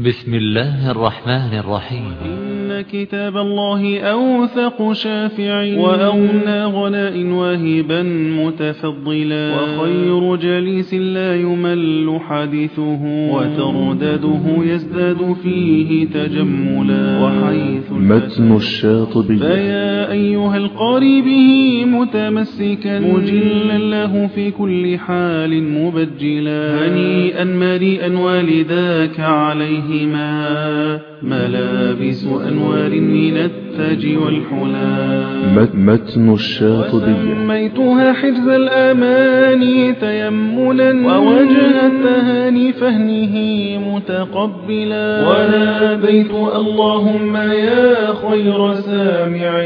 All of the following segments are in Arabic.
بسم الله الرحمن الرحيم. إن كتاب الله أوثق شافع وأغنى غناء واهبا متفضلا، وخير جليس لا يمل حديثه، وتردده يزداد فيه تجملا. وحيث متن الشاطبي فيا أيها القاري به متمسكا، مجلا له في كل حال مبجلا، هنيئا مريئا والداك عليهما ملابس أنوار من التاج والحلا. متن الشاطبي سميتها حفظ الأماني تيمنا، ووجه التهاني فهنه متقبلا، وناديت اللهم يا خير سامع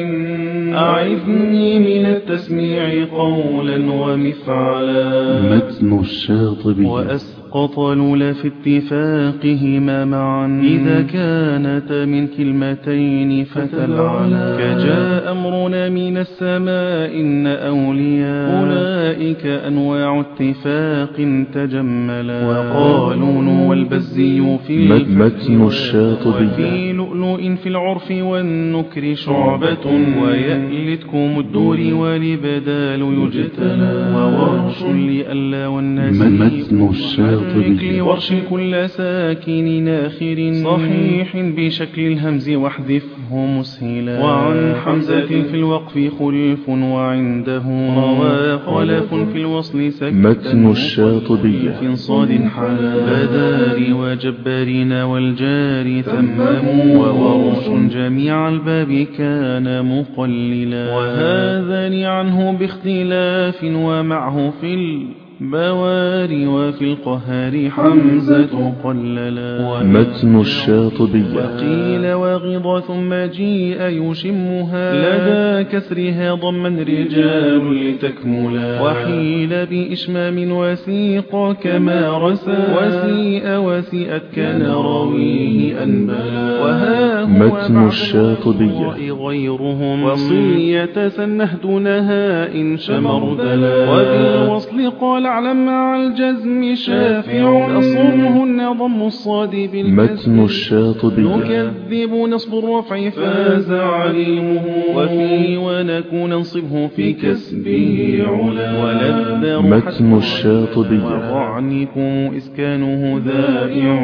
أعذني من التسميع قولا ومفعلا. متن الشاطبي وأسقط لولا في اتفاقهما معا، إذا كانتا من كلمتين فتلعلا. كجاء أمرنا من السماء إن أولياء أولئك أنواع اتفاق تجملا. وقالون والبزي في متن الشاطبي في لؤلؤ في العرف والنكر شعبة، ويألتكم الدور والبدال يجتلى. وورش لألا والناس متن الشاطبي ورش كل ساكن ناخر صحيح بشكل الهمز واحذفه مسهلا. وعن حمزة في الوقف خلف وعنده روى خلف في الوصل سكتا. متن الشاطبي في صاد حلا بدار وجبارين والجار تمموا. وورش جميع الباب كان مقللا، وهذان عنه باختلاف ومعه في البواري وفي القهار حمزة قللا. متن الشاطبي وقيل وغض ثم جيء يشمها لدى كسرها ضما رجال لتكملا. وحيل بإشمام وسيق كما رسى وسيء وسيئت كان راويه أنبلا. وها هو متن الشاطبي غيرهم وصية سنه دونها إن شمردلا. وبالوصل قال اعلم مع الجزم شافع أصرهن ضم الصاد بالكسر. متن الشاطبي نكذب نصب الرفع فاز عليمه، وفي ونكون ننصبه في كسبه علا. ولذ متن الشاطبي وضعنكم إسكانه ذائع،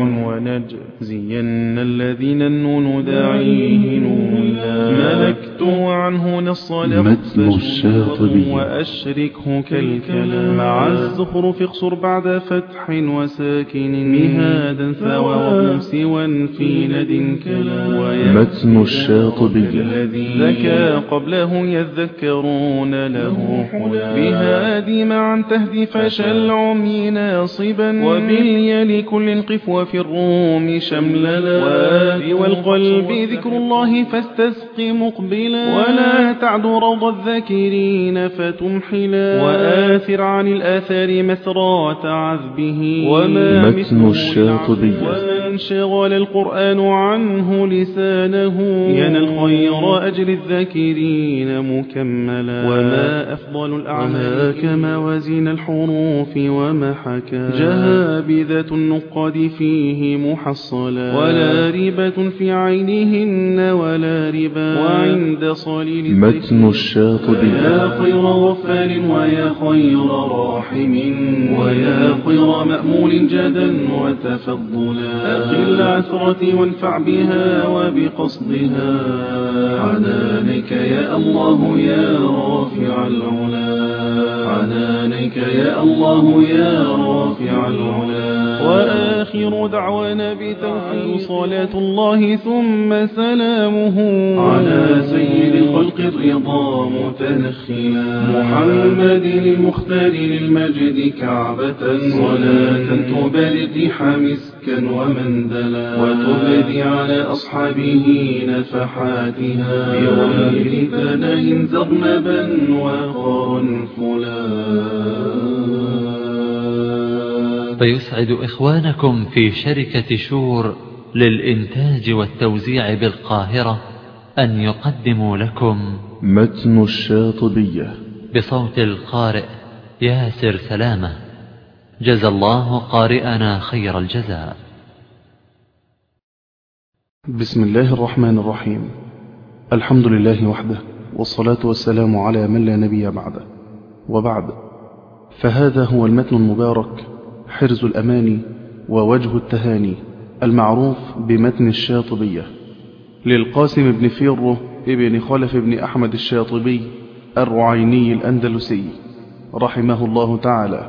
ونجزين الذين النون داعيه نولا. ملكت عنه نص متن الشاطبي وأشركه كالكلام مع الزخرف اقصر بعد فتح وساكن مهادا ثوى وهم سوى في ند كلا. متن الشاطبي الذي ذكى قبله يذكرون له حلا. بهادي معا تهدي فشل عمي ناصبا، وباليا لكل قف وفي الروم شمللا. وآل والقلب ذكر الله فاستسق مقبلا، ولا تعد روض الذاكرين فتمحلا. وآثر عن الآثار مسرات عذبه، وما متن الشاطبي ومن شغل القرآن عنه لسانه ينال الخير أجر الذاكرين مكملا. وما أفضل الأعمال كما وزن الحروف وما حكى جهابذة النقاد فيه محصلا. ولا ريبة في عينهن ولا ربا، وعند صليل متن الشاطبي يا خير غفار ويا خير راحم، ويا خير مأمول جدا وتفضلا. أخي العثرة وانفع بها وبقصدها، عنانك يا الله يا رافع العلا. عنانك يا الله يا رافع العلا. وآخر دعوانا بتوحيد صلاة الله ثم سلامه على سيد الخلق الرضا متنخلا. محمد المختار للمجد كعبة، صلاة تبارك حمسكا ومندلا، وتبدي على أصحابه نفحاتها بغير تناه زرنبا وقرنفلا. فيسعد إخوانكم في شركة شور للإنتاج والتوزيع بالقاهرة أن يقدموا لكم متن الشاطبي بصوت القارئ ياسر سلامة، جزى الله قارئنا خير الجزاء. بسم الله الرحمن الرحيم. الحمد لله وحده، والصلاة والسلام على من لا نبي بعده، وبعد، فهذا هو المتن المبارك حرز الأماني ووجه التهاني المعروف بمتن الشاطبية للقاسم بن فيرو ابن خلف بن أحمد الشاطبي الرعيني الأندلسي رحمه الله تعالى.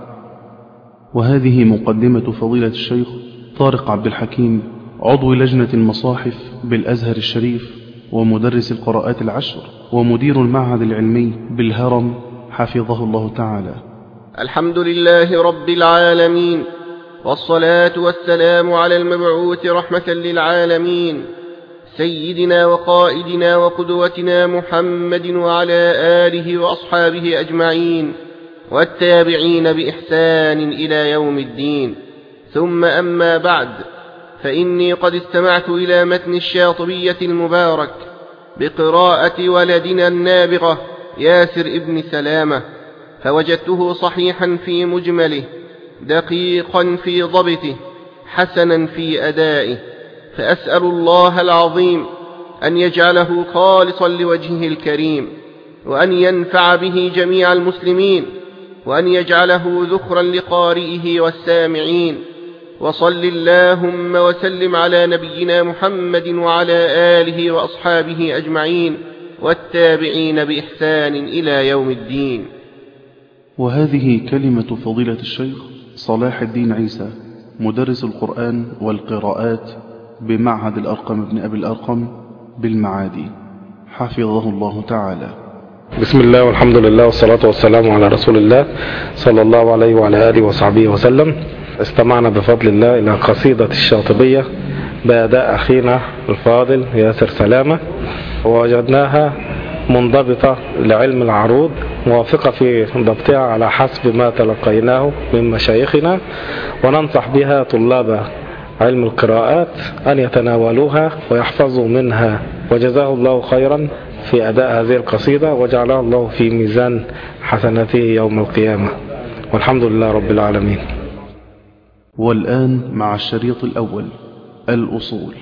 وهذه مقدمة فضيلة الشيخ طارق عبد الحكيم، عضو لجنة المصاحف بالأزهر الشريف ومدرس القراءات العشر ومدير المعهد العلمي بالهرم، حفظه الله تعالى. الحمد لله رب العالمين، والصلاة والسلام على المبعوث رحمة للعالمين، سيدنا وقائدنا وقدوتنا محمد وعلى آله وأصحابه أجمعين، والتابعين بإحسان إلى يوم الدين. ثم أما بعد، فإني قد استمعت إلى متن الشاطبية المبارك بقراءة ولدنا النابغة ياسر ابن سلامة، فوجدته صحيحا في مجمله، دقيقا في ضبطه، حسنا في أدائه، فأسأل الله العظيم أن يجعله خالصا لوجهه الكريم، وأن ينفع به جميع المسلمين، وأن يجعله ذخرا لقارئه والسامعين. وصل اللهم وسلم على نبينا محمد وعلى آله وأصحابه أجمعين، والتابعين بإحسان إلى يوم الدين. وهذه كلمة فضيلة الشيخ صلاح الدين عيسى، مدرس القرآن والقراءات بمعهد الأرقم بن أبي الأرقم بالمعادي، حفظه الله تعالى. بسم الله والحمد لله والصلاة والسلام على رسول الله صلى الله عليه وعلى آله وصحبه وسلم. استمعنا بفضل الله إلى قصيدة الشاطبية بأداء أخينا الفاضل ياسر سلامة، ووجدناها منضبطة لعلم العروض، موافقة في ضبطها على حسب ما تلقيناه من مشايخنا، وننصح بها طلاب علم القراءات أن يتناولوها ويحفظوا منها، وجزاه الله خيرا في أداء هذه القصيدة، وجعلها الله في ميزان حسناته يوم القيامة، والحمد لله رب العالمين. والآن مع الشريط الأول، الأصول.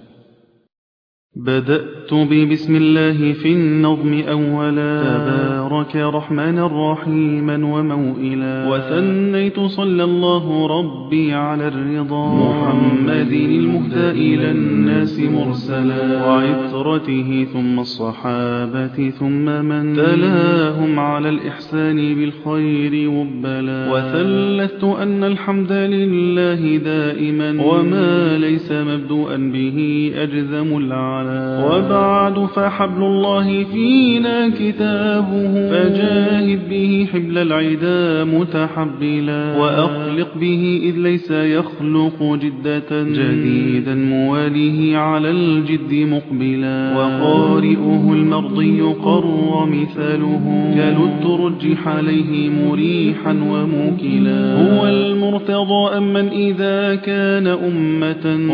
بدأت ببسم الله في النظم أولا، تبارك رحمنا رحيما وموئلا، وثنيت صلى الله ربي على الرضا، محمد المهدى إلى الناس مرسلا، وعطرته ثم الصحابة ثم من تلاهم على الإحسان بالخير وبلا، وثلثت أن الحمد لله دائما، وما ليس مبدوءا به أجزم العالم. وبعد، فحبل الله فينا كتابه، فجاهد به حبل العدا متحبلا، وأخلق به إذ ليس يخلق جدة، جديدا مواليه على الجد مقبلا، وقارئه المرضي قر مثاله، كالترجح عليه مريحا وموكلا، هو المرتضى أمن إذا كان أمة،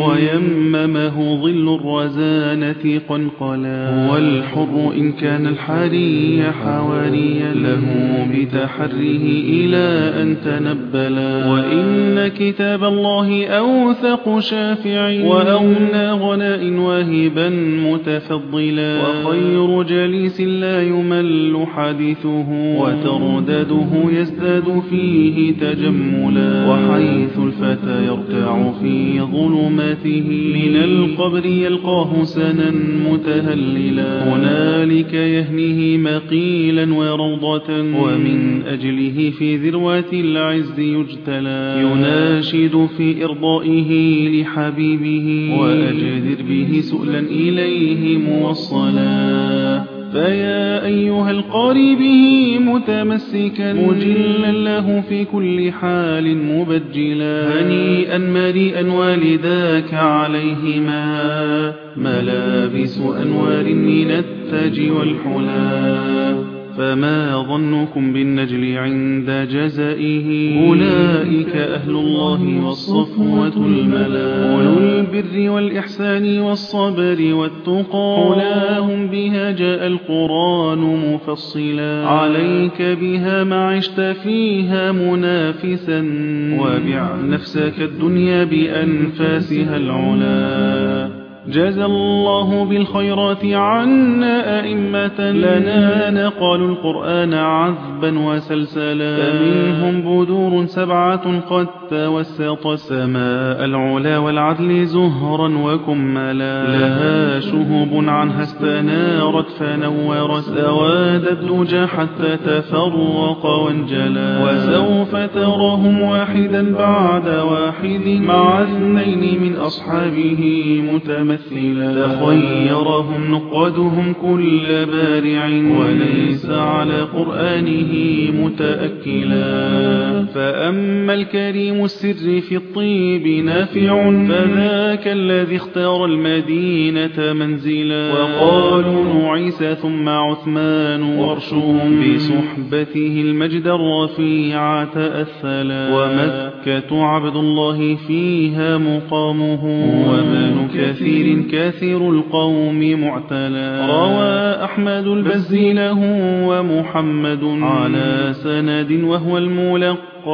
ويممه ظل الرزان قنقلا، هو الحر إن كان الحري حواريا له بتحريه إلى أن تنبلا، وإن كتاب الله أوثق شافع، وأغنى غناء واهبا متفضلا، وخير جليس لا يمل حديثه، وتردده يزداد فيه تجملا، وحيث الفتى يرتع في ظلماته، من القبر يلقاه سنا متهللا، هنالك يهنيه مقيلا وروضة، ومن أجله في ذروة العز يجتلى، يناشد في إرضائه لحبيبه، وأجدر به سؤلا إليه موصلا، فيا أيها القاري به متمسكا، مجلا له في كل حال مبجلا، هنيئا مريئا والداك عليهما، ملابس أنوار من التاج والحلا، فما ظنكم بالنجل عند جزائه، أولئك أهل الله والصفوة الملا، أولو البر والإحسان والصبر والتقى، حلاهم بها جاء القرآن مفصلا، عليك بها ما عشت فيها منافسا، وبع نفسك الدنيا بأنفاسها العلا، جزى الله بالخيرات عنا أئمة لنا نقلوا القرآن عذبا وسلسلا فمنهم بدور 7 قد توسط السماء العلا والعدل زهرا وكملا لها شهب عنها استنارت فنورت سواد الدجى حتى تفرق وانجلا وسوف تراهم واحدا بعد واحد مع 2 من أصحابه متمثلا تخيرهم نقادهم كل بارع وليس على قرآنه متأكلا فأما الكريم السر في الطيب نافع فذاك الذي اختار المدينة منزلا وقالوا عيسى ثم عثمان ورشهم بصحبته المجد الرفيع تأثلا ومكة عبد الله فيها مقامه وبن كثير القوم معتلا روى أحمد البزي له ومحمد على سند وهو الملقب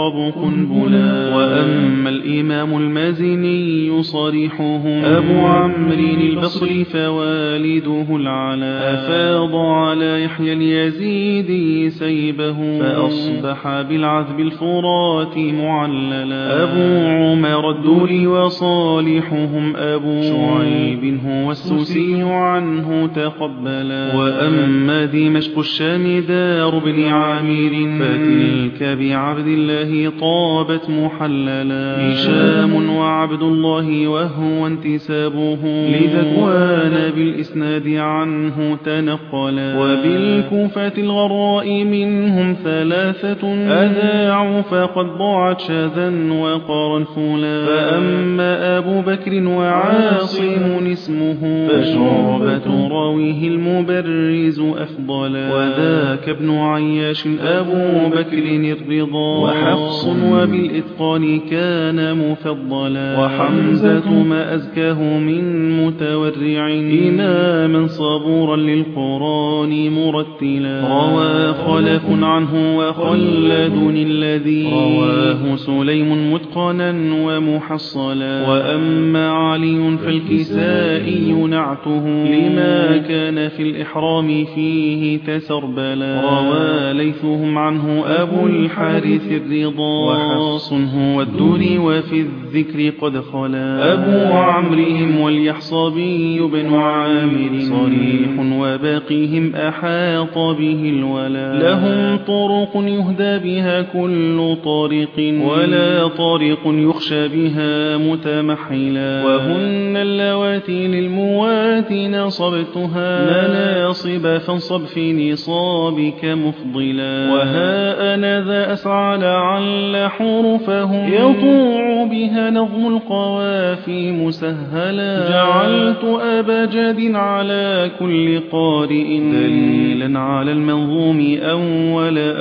قنبلا وأما الإمام المازني صريحهم أبو عمرو البصري فوالده العلا أفاض على يحيى اليزيدي سيبه فأصبح بالعذب الفرات معللا أبو عمر الدوري وصالحهم أبو شعيب هو السوسي عنه تقبلا وأما دمشق الشام دار بن عامر فتلك بعبد الله طابت محللا هشام وعبد الله وهو انتسابه لذكوان بالإسناد عنه تنقلا وبالكوفة الغراء منهم 3 أذاعوا فقد ضاعت شاذا وقرنفلا فأما أبو بكر وعاصم اسمه فشعبة راويه المبرز أفضلا وذاك ابن عياش أبو بكر الرضا وحفص وبالإتقان كان مفضلا وحمزة ما أزكاه من متورع إماما صبورا للقرآن مرتلا روى خلف عنه وخلد الذي رواه سليم متقنا ومحصلا وأما علي فالكسائي نعته لما كان في الإحرام فيه تسربلا روى ليثهم عنه أبو الحارث الرضا وحفص هو الدوري وفي الذكر قد خلا أبو عمرهم واليحصبي بن عامر صريح وباقيهم أحاط به الولا لهم طرق يهدى بها كل طريق ولا طريق يخشى بها متمحلا وهن اللواتي للمواتي نصبتها مناصب فانصب في نصابك مفضلا وها أنا ذا أسعى لعل حرفهم يطوع بها نظم القوافي مسهلا جعلت أبا جاد على كل قارئ دليلا على المنظوم أولا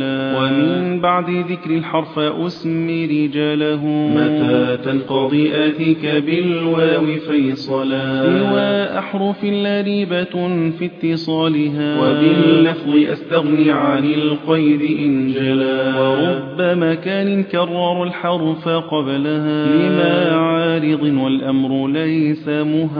ومن بعد ذكر الحرف أسمي رجاله متى تنقضي آتيك بالواو فيصلا سوى أحرف لا ريبة في اتصالها وباللفظ أستغني عن القيد إن جلا ورب مكان كرر الحرف قبلها لما عارض والأمر ليس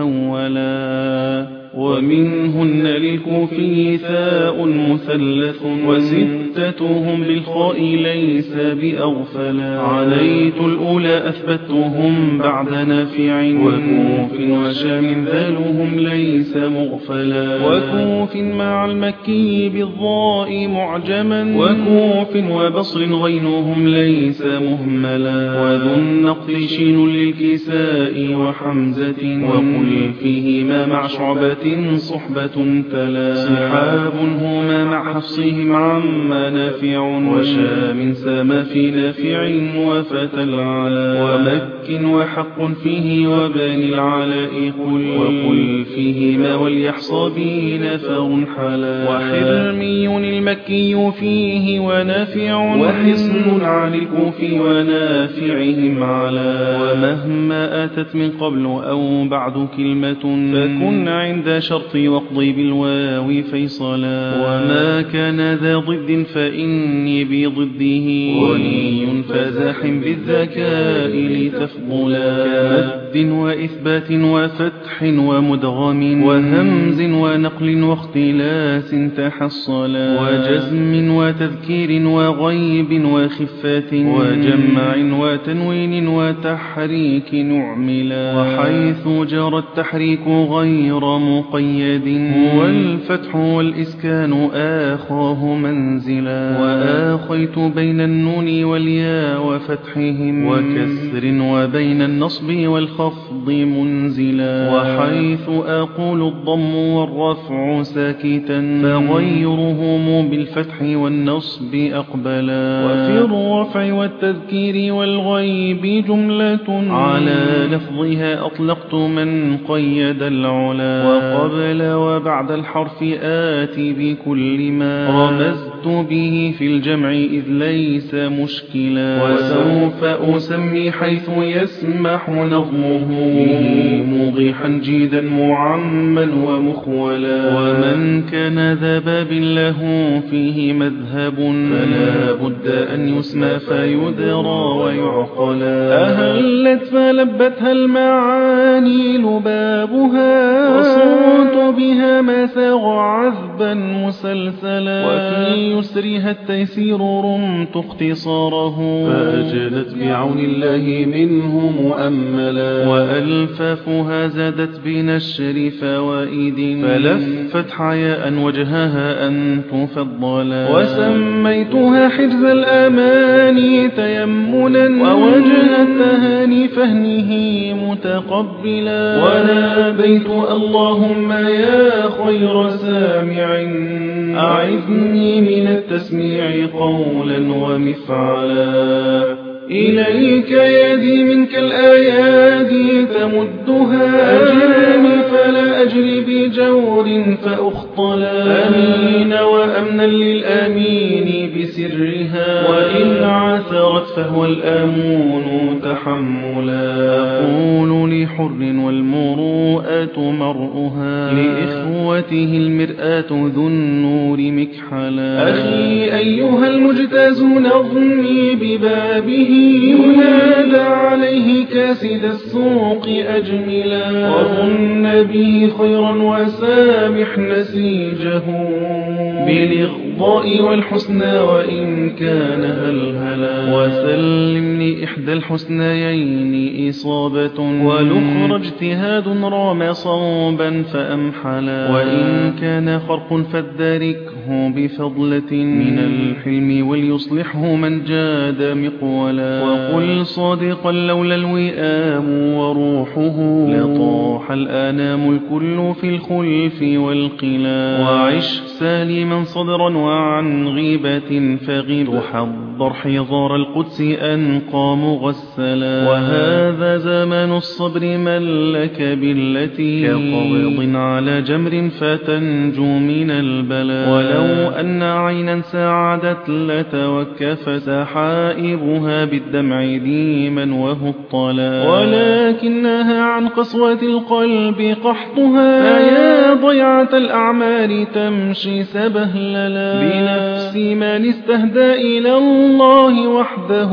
مهولا ومنهن للكوفي ثاء مثلث وستتهم بالخاء ليس بأغفلا عليت الأولى أثبتهم بعد نافع وكوف وشام ذالهم ليس مغفلا وكوف مع المكي بالضاء معجما وكوف وبصر غينهم ليس مهملا وذو النقل شين للكساء وحمزة وقل فيهما مع شعبة صحبة تلا صحاب هما مع حفصهم عما نافع وشام سما في نافع وفتى العلا ومك وحق فيه وبني العلاء وقل فيهما واليحصبي نفر حلا وحرمي المكي فيه ونافع وحصن عن الكوفي ونافعهم علا ومهما أتت من قبل أو بعد كلمة فكن عند ذا شرط واقضي بالواو فيصلا وما كان ذا ضد فإني بضده ولي فزاحم بالذكاء لتفضلا كمد وإثبات وفتح ومدغم وهمز ونقل واختلاس تحصلا وجزم وتذكير وغيب وخفة وجمع وتنوين وتحريك نعملا وحيث جرى التحريك غير مقيد والفتح والإسكان آخاه منزلا وآخيت بين النون والياء وفتحهم وكسر وبين النصب والخفض منزلا وحيث أقول الضم والرفع ساكتا فغيرهم بالفتح والنصب أقبلا وفي الرفع والتذكير والغيب جملة على لفظها أطلقت من قيد العلا وقبل وبعد الحرف آتي بكل ما رمزت به في الجمع إذ ليس مشكلا وسوف أسمي حيث يسمح نظمه به موضحا جيدا معما ومخولا ومن كان ذا باب له فيه مذهب فلا بد أن يسمى فيدرى ويعقلا أهلت فلبتها المعاني لبابها وصوت بها ما ساغ عذبا مسلسلا وفي يسرها التيسير رمت اختصاره فأجلت بعون الله منه مؤملا وألفافها زادت بنشر فوائد فلفت حياء وجهها أن تفضلا وسميتها حجز الأماني تيمنا ووجه التهاني فهنه متقبلا وناديت اللهم يا خير سامع أعذني من التسميع قولا ومفعلا إليك يدي منك الأيادي تمدها أجرني فلا أجري بجور فأخطلا أمين وأمنا للأمين بسرها وإن عثرت فهو الأمون تحملا أقول لحر والمروءة مرؤها لإخوته المرآة ذو النور مكحلا أخي أيها المجتاز نظمي ببابه ينادى عليه كاسد السوق أجملا وظن به خيرا وسامح نسيجه بالإغضاء والحسنى وإن كان هلهلا وسلمني إحدى الحسنيين إصابة والأخرى اجتهاد رام صوبا فأمحلا وإن كان خرق فادركه بفضلة من الحلم وليصلحه من جاد مقولا وقل صادقا لولا الوئام وروحه لطاح الآنام الكل في الخلف والقلا وعش سالما صدرا وعن غيبة فغب حضر حضار القدس أنقى مغسلا وهذا زمان الصبر من لك بالتي كقبض على جمر فتنجو من البلاء ولو أن عينا ساعدت لتوكف سحائبها بالدمع ديما وهطلا ولكنها عن قسوة القلب قحطها فيا ضيعة الأعمال تمشي سبهللا بنفس من استهدى إلى الله وحده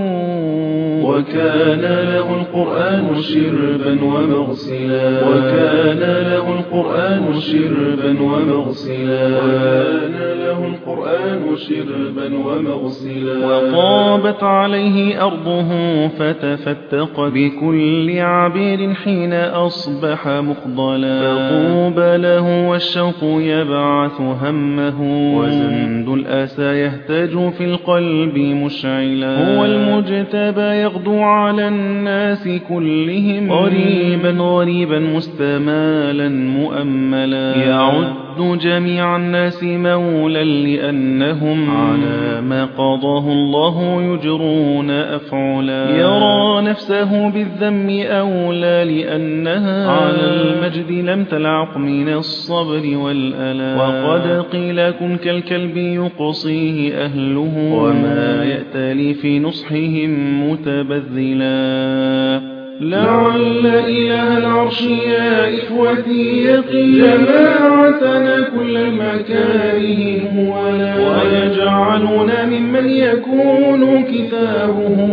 وكان له القرآن شربا ومغسلا وكان له القرآن شربا ومغسلا وكان له القرآن شربا ومغسلا وطابت عليه أرضه فتفتقت بكل عبير حين أصبح مخضلا فطوبى له والشوق يبعث همه وزند الأسى يهتج في القلب مشعلا هو المجتبى يغدو على الناس كلهم غريبا مستمالا مؤملا يعد جميع الناس مولا لأنهم على ما قضاه الله يجرون أفعلا يرى نفسه بالذم أولى لأنها على المجد لم تلعق من الصبر والألا وقد قيل كن كالكلب يقصيه أهله وما يأتلي في نصحهم متبذلا لعل إله العرش يا إخوتي يقي جماعتنا كل مكاره ولا ويجعلنا ممن يكون كتابه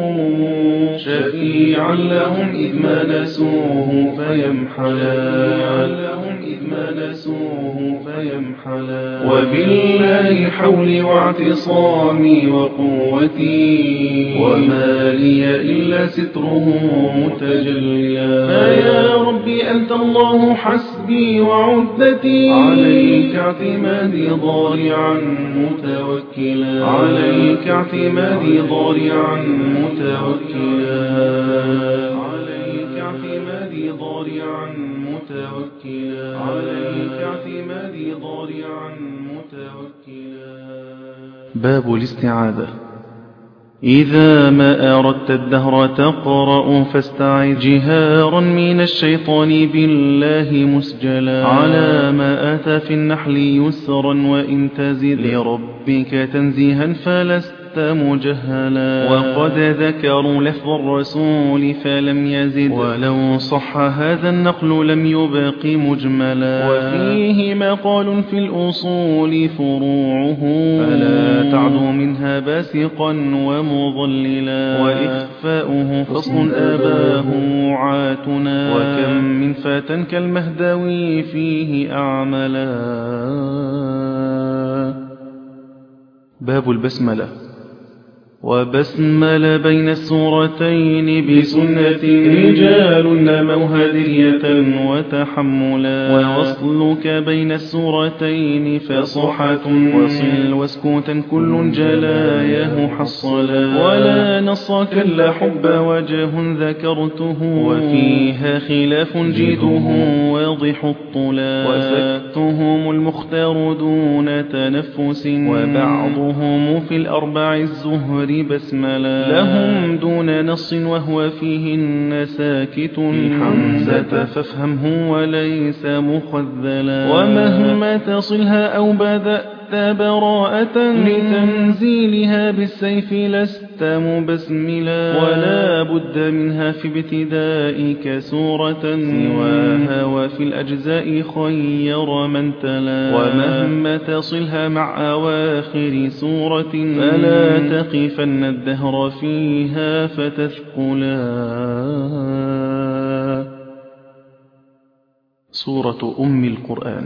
شفيعا لهم إذ ما نسوه فيمحلا وبالله حولي واعتصامي وقوتي وما لي إلا ستره متجليا فيا ربي أنت الله حسبي وعدتي عليك اعتمادي ضارعا متوكلا عليك اعتمادي ضارعا متوكلا عليك اعتمادي ضارعا متوكلا عليك اعتمادي ضارعا متوكلا. باب الاستعاذة. إذا ما أردت الدهر تقرأ فاستعذ جهارا من الشيطان بالله مسجلا على ما أتى في النحل يسرا وإن تزد لربك تنزيها فلست مجهلا وقد ذكروا لفظ الرسول فلم يزد ولو صح هذا النقل لم يبق مجملا وفيه مقال في الأصول فروعه فلا تعدو منها باسقا ومضللا وإخفاؤه فصل أباه عاتنا وكم من فتى كالمهدوي فيه أعملا. باب البسملة. وبسمل بين السورتين بسنة رجال نموا هدية وتحملا ووصلك بين السورتين فصحة وصل وسكوتا كل جلايه حصلا ولا نص كلا حب وجه ذكرته وفيها خلاف جيده واضح الطلا وسكتهم المختار دون تنفس وبعضهم في الأربع الزهر بسملا لهم دون نص وهو فيهن ساكت حمزة فافهمه وليس مخذلا ومهما تصلها أو بدأت براءة لتنزيلها بالسيف لست مبسملا ولا بد منها في ابتدائك سورة سواها وفي الأجزاء خير من تلا ومهما تصلها مع أواخر سورة فلا تقفن الدهر فيها فتثقلا. سورة أم القرآن.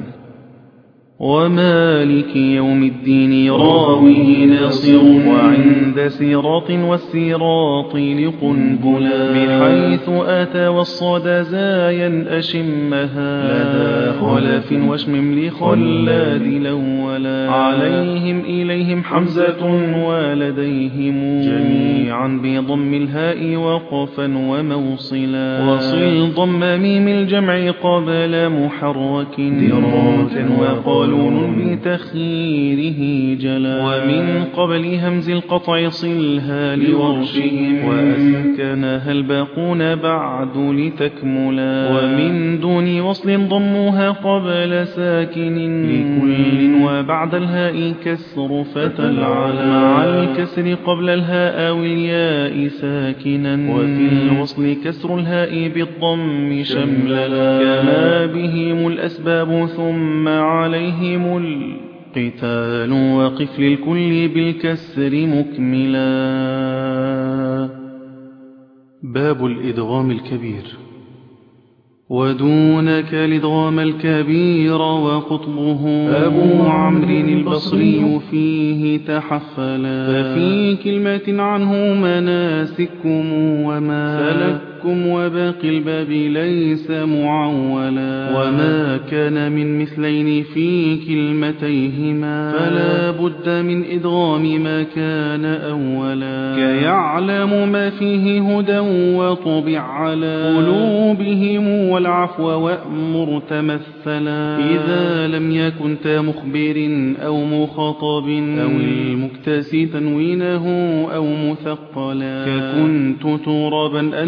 ومالك يوم الدين راويه ناصر وعند سراط والسراط لقنبلا بحيث أتى والصدى زايا أشمها لدى خلف واشمم لخلاد الأولا عليهم إليهم حمزة ولديهم جميعا بضم الهاء وقفا وموصلا وصل ضم ميم الجمع قبل محرك دراكا وقال بتخييره جلا ومن قبل همز القطع صلها لورشهم وأسكنها الباقون بعد لتكملا ومن دون وصل ضمها قبل ساكن لكل وبعد الهاء كسر فتلعلا مع الكسر قبل الهاء أو الياء ساكنا وفي الوصل كسر الهاء بالضم شمللا كما بهم الأسباب ثم عليه القتال وقف للكل بالكسر مكملا. باب الإدغام الكبير. ودونك الإدغام الكبير وقطبه أبو عمرو البصري فيه تحفلا ففي كلمة عنه مناسككم وما سلككم وباقي الباب ليس معولا وما كان من مثلين في كلمتيهما فلا بد من إدغام ما كان أولا كيعلم ما فيه هدى وطبع على قلوبهم والعفو وأمر تمثلا إذا لم يكن مخبر أو مخاطب أو المكتسي تنوينه أو مثقلا ككنت ترابا أنت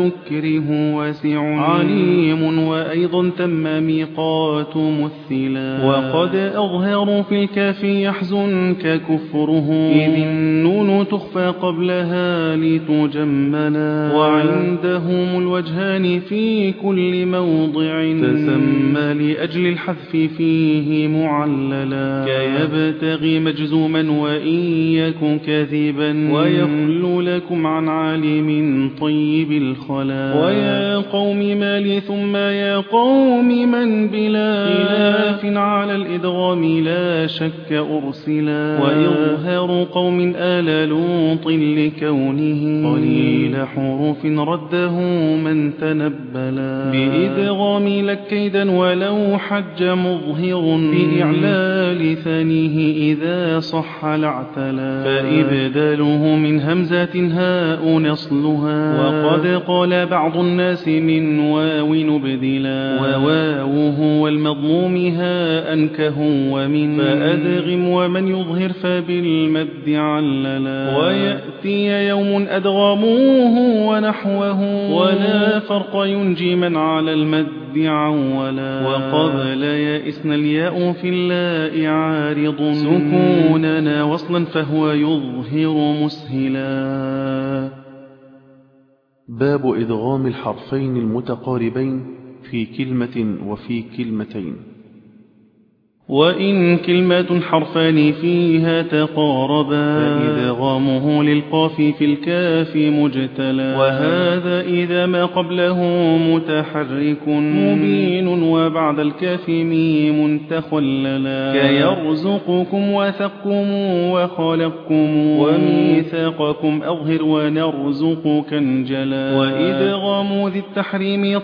تكره واسع عليم وأيضا تم ميقات مثلا وقد أظهر في الكاف يحزنك كفره إذ النون تخفى قبلها لتجملا وعندهم الوجهان في كل موضع تسمى لأجل الحذف فيه معللا كيبتغي مجزوما وإن يكن كاذبا ويخلو لكم عن عالم طيب الخلا ويا قوم ما لي ثم يا قوم من بلا خلاف على الإدغام لا شك أرسلا وإظهار قوم آل لوط لكونه قليل حروف رده من تنبلا بإدغام لك كيدا ولو حج مظهر بإعلال ثانيه إذا صح لاعتلا فإبداله من همزة هاء نصلها وقد قال بعض الناس من واو نبدلا وواوه والمضموم هاء كهو ومن فأدغم ومن يظهر فبالمد عللا ويأتي يوم أدغموه ونحوه ولا فرق ينجي من على المد عولا وقبل يئسن الياء في اللاء عارض سكوننا وصلا فهو يظهر مسهلا. باب إدغام الحرفين المتقاربين في كلمة وفي كلمتين. وإن كلمة حرفان فيها تقاربا فإدغامه للقاف في الكاف مجتلا وهذا إذا ما قبله متحرك مبين وبعد الكاف ميم تخللا كيرزقكم وثقكم وخلقكم وميثاقكم أظهر ونرزقك انجلا وإدغام ذي التحريم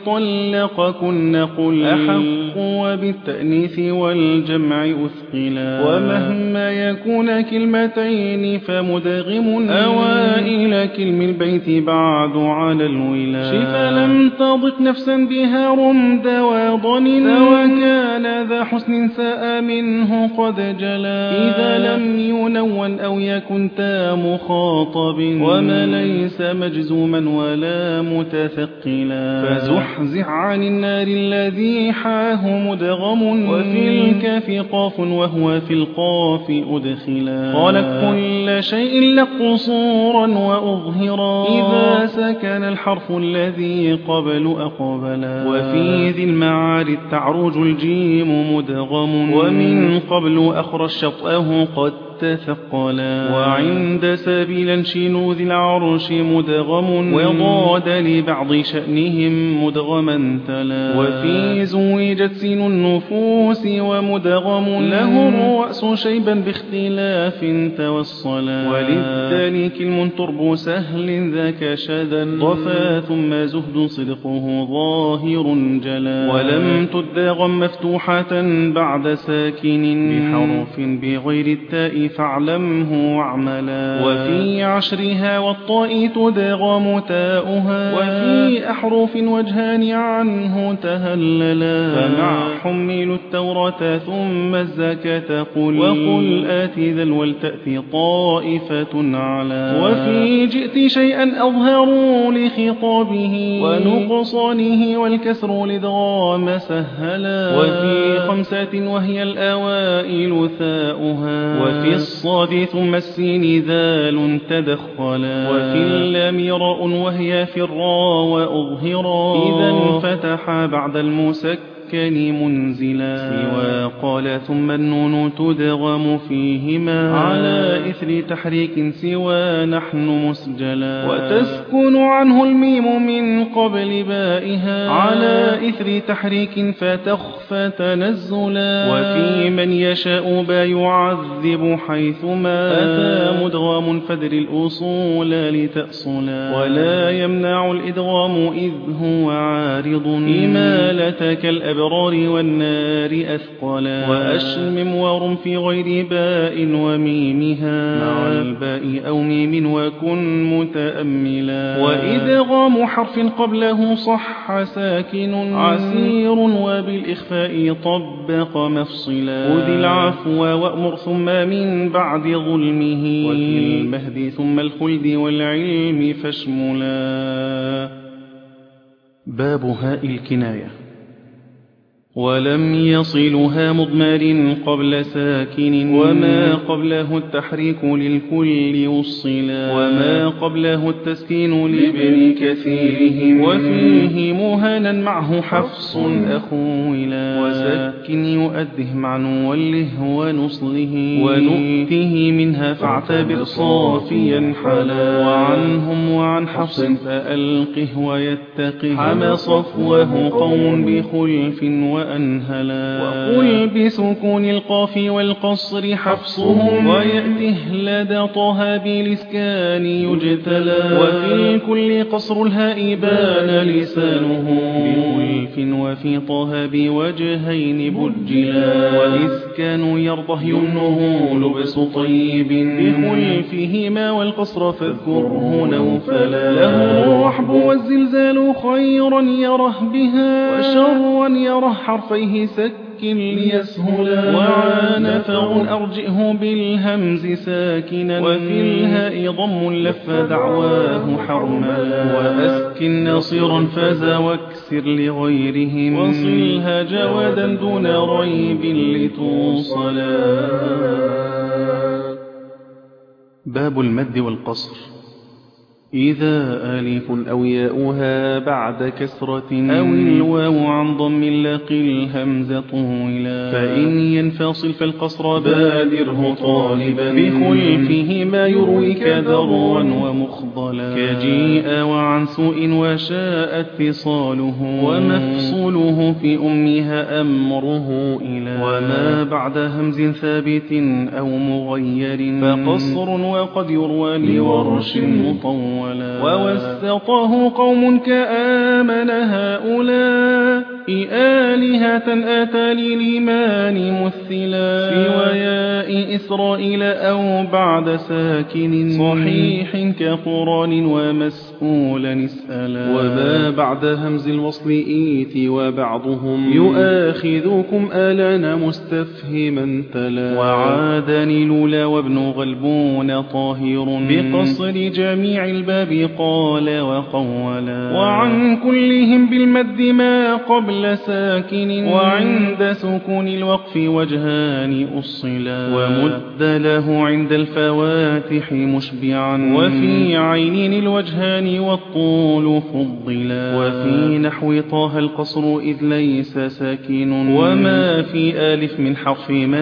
طلقكن قل أحق وبالتأنيث والجمع أثقلا ومهما يكون كلمتين فمدغم أوائل كلم البيت بعد على الولا شف لم تضق نفسا بها رمد وضن وكان ذا حسن ساء منه قد جلا إذا لم ينون أو يكن تا مخاطب وما ليس مجزوما ولا متثقلا فزحزح عن النار الذي حاه مدغم وفي الكاف قاف وهو في القاف أدخلا خالق كل شيء لقصورا وأظهرا إذا سكن الحرف الذي قبل أقبلا وفي ذي المعارض تعرج الجيم مدغم ومن قبل أخر الشطأه قد تثقلا وعند سبيلا شنو ذي العرش مدغم وضاد لبعض شأنهم مدغما تلا وفي زوجت سين النفوس ومدغم له الرأس شيبا باختلاف توصلا وللدال كلم ترب سهل ذاك شدا ضفا ثم زهد صدقه ظاهر جلا ولم تدغم مفتوحة بعد ساكن بحرف بغير التاء فاعلمه واعملا وفي عشرها والطاء تدغم تاؤها وفي أحرف وجهان عنه تهللا فمع حمل التوراة ثم الزكاة قل وقل آتي ذا ولتأتي طائفة على وفي جئت شيئا أظهروا لخطابه ونقصانه والكسر لدغام سهلا وفي خمسة وهي الأوائل ثاؤها وفي الصاد ثم السين ذال تدخلا وفي اللام راء وهي في الراء وأظهرا إذا انفتح بعد المسكن منزلا سوى قال ثم النون تدغم فيهما على إثر تحريك سوى نحن مسجلا وتسكن عنه الميم من قبل بائها على إثر تحريك فتخفى تنزلا وفي من يشاء با يعذب حيثما أتى مدغم فدر الأصول لتأصلا ولا يمنع الإدغام إذ هو عارض إمالتك الأبرار والنار أثقلا وأشمم ورم في غير باء وميمها مع الباء أو ميم وكن متأملا وإدغام حرف قبله صح ساكن عسير وبالإخفاء طبق مفصلا خذ العفو وأمر ثم من بعد ظلمه وفي المهد ثم الخلد والعلم فاشملا باب هاء الكناية. ولم يصلها مضمر قبل ساكن وما قبله التحريك للكل وصلا وما قبله التسكين لابن كثيرهم وفيه مهانا معه حفص أخولا وسكن يؤده مع نوله ونصله ونؤته منها فاعتبر صافيا حلا وعنهم وعن حفص فألقه ويتقه حمى صفوه قوم بخلف وأنهلا وقل بسكون القاف والقصر حفصهم ويأته لدى طه بالإسكان يجتلى وفي الكل قصر الهاء بان لسانه بخلف وفي طه بوجهين بجلا وإسكان يرضه يمنه لبس طيب بخلفهما والقصر فاذكره نوفلا له الرحب والزلزال خيرا يره بها وشرا يره حرفيه سكن ليسهلا وعانفه أرجئه بالهمز ساكنا وفي الهاء ضم لف دعواه حرملا وأسكن ناصرا فاز واكسر لغيرهم وصلها جوادا دون ريب لتوصلا. باب المد والقصر. إذا ألف أو ياؤها بعد كسرة أو الواو عن ضم لقي الهمزة طولا فإن ينفصل فالقصر بادره طالبا بخلفه ما يرويك ذروا ومخضلا كجيء وعن سوء وشاء اتصاله ومفصوله في أمها أمره إلى وما بعد همز ثابت أو مغير فقصر وقد يروى لورش مطول ووسطه قوم كآمن هؤلاء آلهة آتى للإيمان مثلا سوياء إسرائيل أو بعد ساكن صحيح كقران ومسؤولا اسألا وما بعد همز الوصل إيت وبعضهم يؤاخذكم آلان مستفهما تلا وعادني لولا وابن غلبون طاهر بقصر جميع الباب قال وقولا وعن كلهم بالمد ما قبل ساكن وعند سكون الوقف وجهان أصلا ومد له عند الفواتح مشبعا وفي عين الوجهان والطول فضلا وفي نحو طه القصر إذ ليس ساكن وما في آلف من حرف مد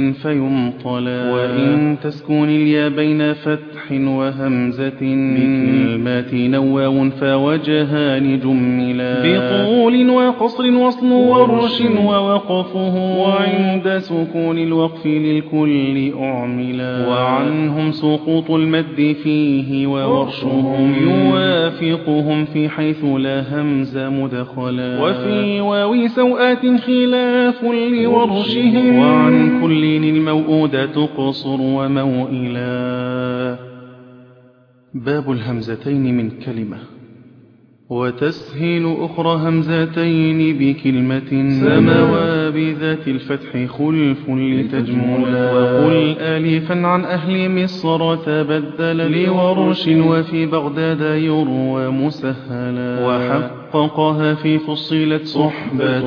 فيمطلا وإن تسكن اليا بين فتح وهمزة بكلمات نواو فوجهان جملا بطول وقصر وصل ورش ووقفه وعند سكون الوقف للكل أعملا وعنهم سقوط المد فيه وورشهم يوافقهم في حيث لا همز مدخلا وفي واو سوءات خلاف لورشهم وعن كل الموؤودة قصر وموئلا. باب الهمزتين من كلمة. وتسهيل أخرى همزتين بكلمة سموا بذات الفتح خلف لتجملا وقل آلفا عن أهل مصر تبدل لورش وفي بغداد يروى مسهلا وحققها في فصلت صحبة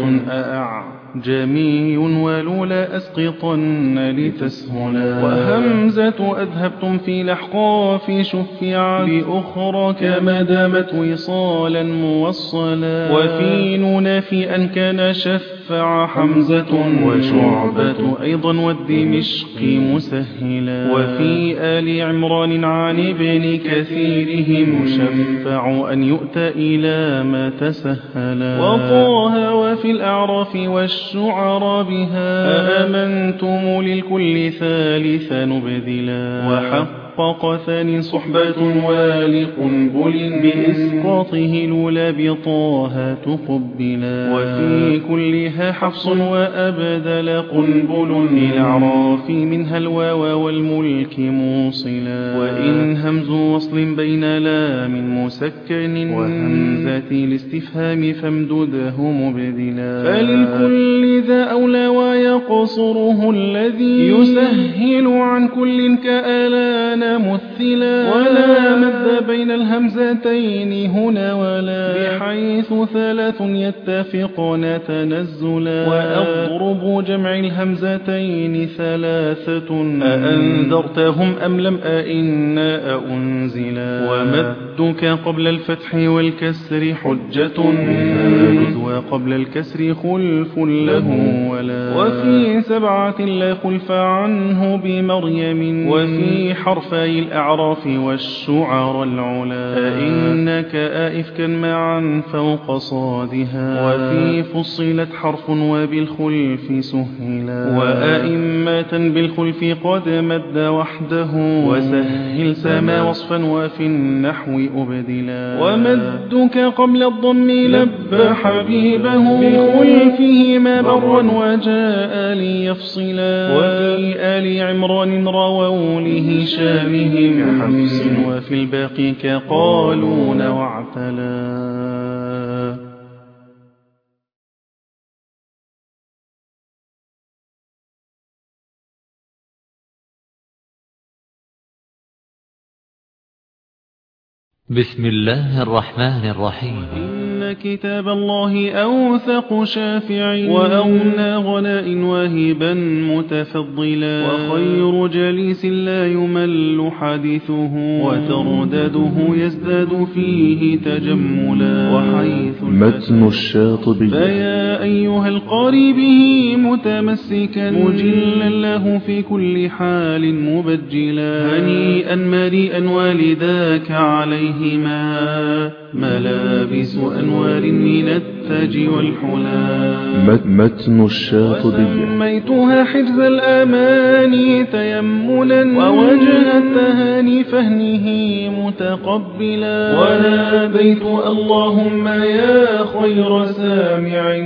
جميع ولولا أسقطن لتسهلا وهمزة أذهبتم في الأحقاف شفعا بأخرى كما دامت وصالا موصلا وفي نون في أن كان شفع حمزة وشعبة أيضا والدمشق مسهلا وفي آل عمران عن ابن كثيرهم مشفع أن يؤتى إلى ما تسهلا وطه وفي الأعراف والشعر بها أأمنتم للكل ثالثا نبذلا وحقق ثاني صحبة والقنبل بإسقاطه لولا بطاها تقبلا وفي كلها حفص وأبدل قنبل الأعراف منها الواو والملك موصلا وإن همز وصل بين لام مسكن وهمزة الاستفهام فامدده مبدلا فللكل ذا أولى ويقصره الذي يسهل عن كل كآلان لا مثلا ولا مد بين الهمزتين هنا ولا بحيث ثلاث يتفقون تنزلا وأضرب جمع الهمزتين ثلاثة أأنذرتهم أم لم أئنا أنزلا ومدك قبل الفتح والكسر حجة وقبل الكسر خلف له ولا وفي سبعة لا خلف عنه بمريم وفي حرفي الأعراف والشعر العلا أئنك أئفكا معا فوق صادها وفي فصلت حرف وبالخلف سهلا وأئمة بالخلف قد مد وحده وسهل سما وصفا وفي النحو أبدلا ومدك قبل الضم لب حبيبه بخلفه ما برا وجاء ليفصلا وفي آل عمران رووا لهشامهم حفص وفي الباقي كقالون واعتلا. بسم الله الرحمن الرحيم. إن كتاب الله أوثق شافع وأغنى غناء واهبا متفضلا وخير جليس لا يمل حديثه وتردده يزداد فيه تجملا وحيث متن الشاطبي. فيا أيها القاري به متمسكا مجلا له في كل حال مبجلا هنيئا مريئا والداك عليهما ملابس أنوار من التاج والحلا. متن الشاطبي. سميتها حفظ الأماني تيملا ووجه التهاني فهنه متقبلا وناديت اللهم يا خير سامع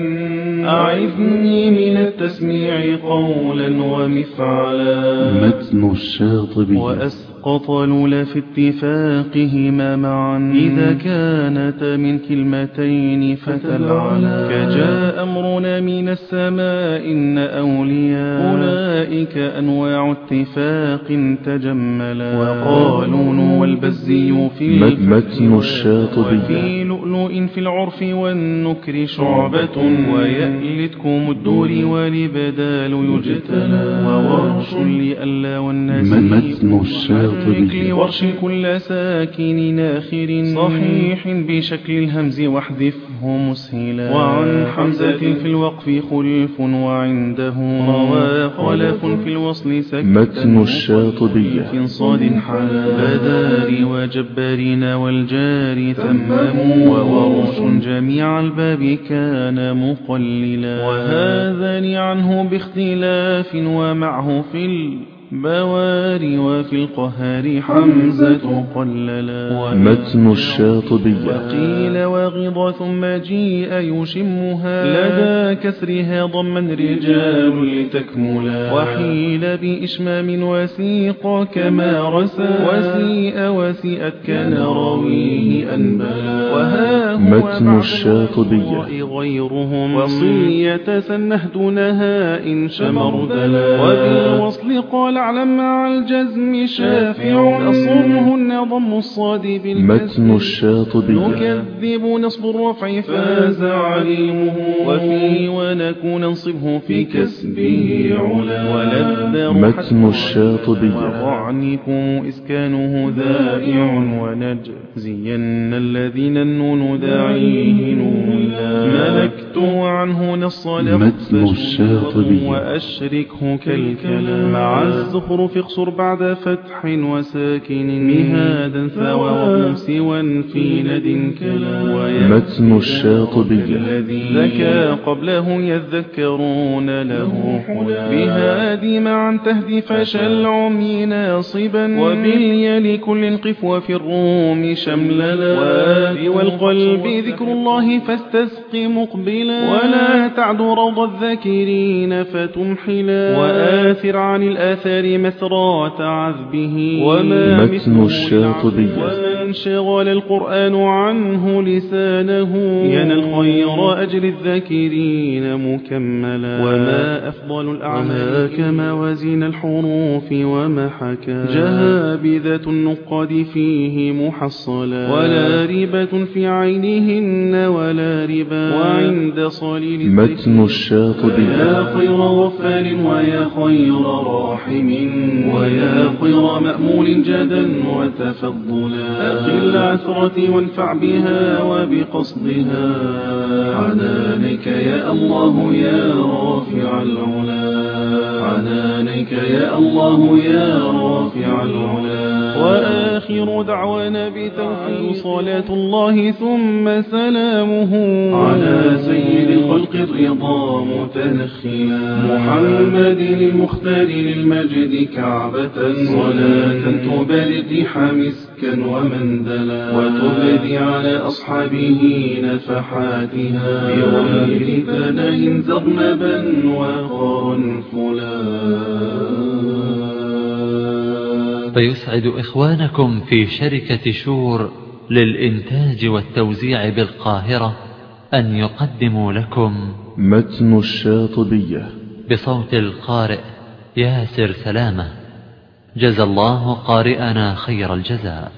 أعذني من التسميع قولا ومفعلا. متن الشاطبي. وأسقط لولا في اتفاقهما معا إذا كانتا من كلمتين فتلعلا كجاء أمرنا من السماء إن أولياء أولئك أنواع اتفاق تجملا وقالون والبزي في متن الشاطبي. وفي لؤلؤ في العرف والنكر شعبة ويألتكم الدور والبدال يجتلى وورش لألا والناس متن الشاطبي. ورش كل ساكن ناخر صحيح بشكل الهمز واحذفه مسهلا وعن حمزة في الوقف خلف وعنده روى خلف في الوصل سكت متن الشاطبي. في صاد حلا بدار وجبارين والجار تمموا وورش جميع الباب كان مقللا وهذان عنه باختلاف ومعه في البواري وفي القهار حمزة قللا. متن الشاطبي. وقيل وغض ثم جيء يشمها لدى كسرها ضما رجال لتكملا وحيل بإشمام وسيق كما رسى وسيء وسيئت كان رويه أنبلا وها هو متن الشاطبي. غيرهم وصية سنه دونها إن شمردلا وبالوصل قال اعلم مع الجزم شافع أصرهن ضم الصاد بالكسر. متن الشاطبي. نكذب نصب الرفع فاز عليمه وفي ونكون ننصبه في كسبه علا ولذر متن الشاطبي. وضعنكم إسكانه ذائع ونجزين الذين النون داعيه نولا ملكت عنه نص متن الشاطبي. وأشركه كالكلام مع الزخرف اقصر بعد فتح وساكن مهادا ثوى وقم سوى في ند كلا متن الشاطبي. الذي ذكى قبله يذكرون له حلا بهادي معا تهدي فشل عمي ناصبا وباليل كل قف وفي الروم شمللا والقلب ذكر الله فاستسق مقبلا ولا تعد روض الذاكرين فتمحلا وآثر عن الآثار الأنهار مسرات عذبه وما متن مثله الشاطبي. ومن شغل القرآن عنه لسانه ينال خير أجر الذاكرين مكملا وما أفضل الأعمال كموازين الحروف وما حكى جهابذة النقاد فيه محصلا ولا ريبة في عينهن ولا ربا وعند صليل متن الشاطبي. يا خير غفار ويا خير راحم ويا خير مأمول جدا وتفضلا أخي العثرة وانفع بها وبقصدها عنانك يا الله يا رافع العلا عنانك يا الله يا رافع العلا وآخر دعوانا بتوفيق صلاة الله ثم سلامه على سيد الخلق الرضا متنخلا محمد المختار للمجد كعبة صلاة تبارك حمسكا ومندلا وتبدي على أصحابه نفحاتها بغير تناه زغنبا وقرنفلا. فيسعد إخوانكم في شركة شور للإنتاج والتوزيع بالقاهرة أن يقدموا لكم متن الشاطبية بصوت القارئ ياسر سلامة، جزى الله قارئنا خير الجزاء.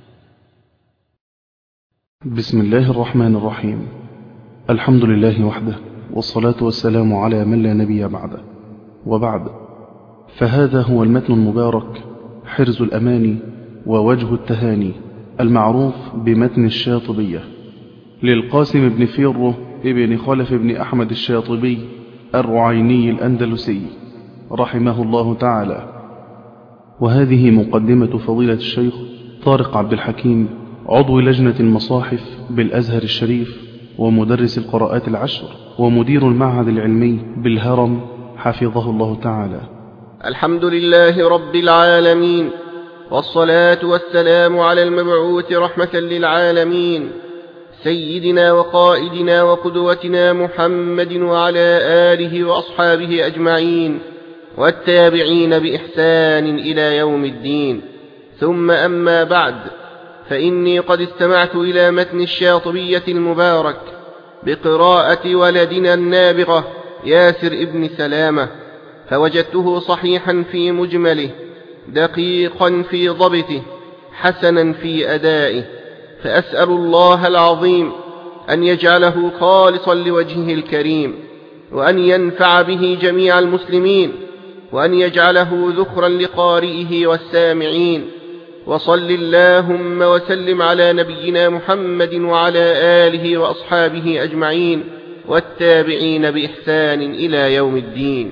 بسم الله الرحمن الرحيم. الحمد لله وحده، والصلاة والسلام على من لا نبي بعده، وبعد، فهذا هو المتن المبارك حرز الأماني ووجه التهاني المعروف بمتن الشاطبية للقاسم بن فيرو ابن خلف بن أحمد الشاطبي الرعيني الأندلسي رحمه الله تعالى. وهذه مقدمة فضيلة الشيخ طارق عبد الحكيم، عضو لجنة المصاحف بالأزهر الشريف ومدرس القراءات العشر ومدير المعهد العلمي بالهرم حفظه الله تعالى. الحمد لله رب العالمين، والصلاة والسلام على المبعوث رحمة للعالمين سيدنا وقائدنا وقدوتنا محمد وعلى آله وأصحابه أجمعين والتابعين بإحسان إلى يوم الدين. ثم أما بعد، فإني قد استمعت إلى متن الشاطبية المبارك بقراءة ولدنا النابغة ياسر ابن سلامة، فوجدته صحيحا في مجمله، دقيقا في ضبطه، حسنا في أدائه، فأسأل الله العظيم أن يجعله خالصا لوجهه الكريم، وأن ينفع به جميع المسلمين، وأن يجعله ذخرا لقارئه والسامعين. وصل اللهم وسلم على نبينا محمد وعلى آله وأصحابه أجمعين والتابعين بإحسان إلى يوم الدين.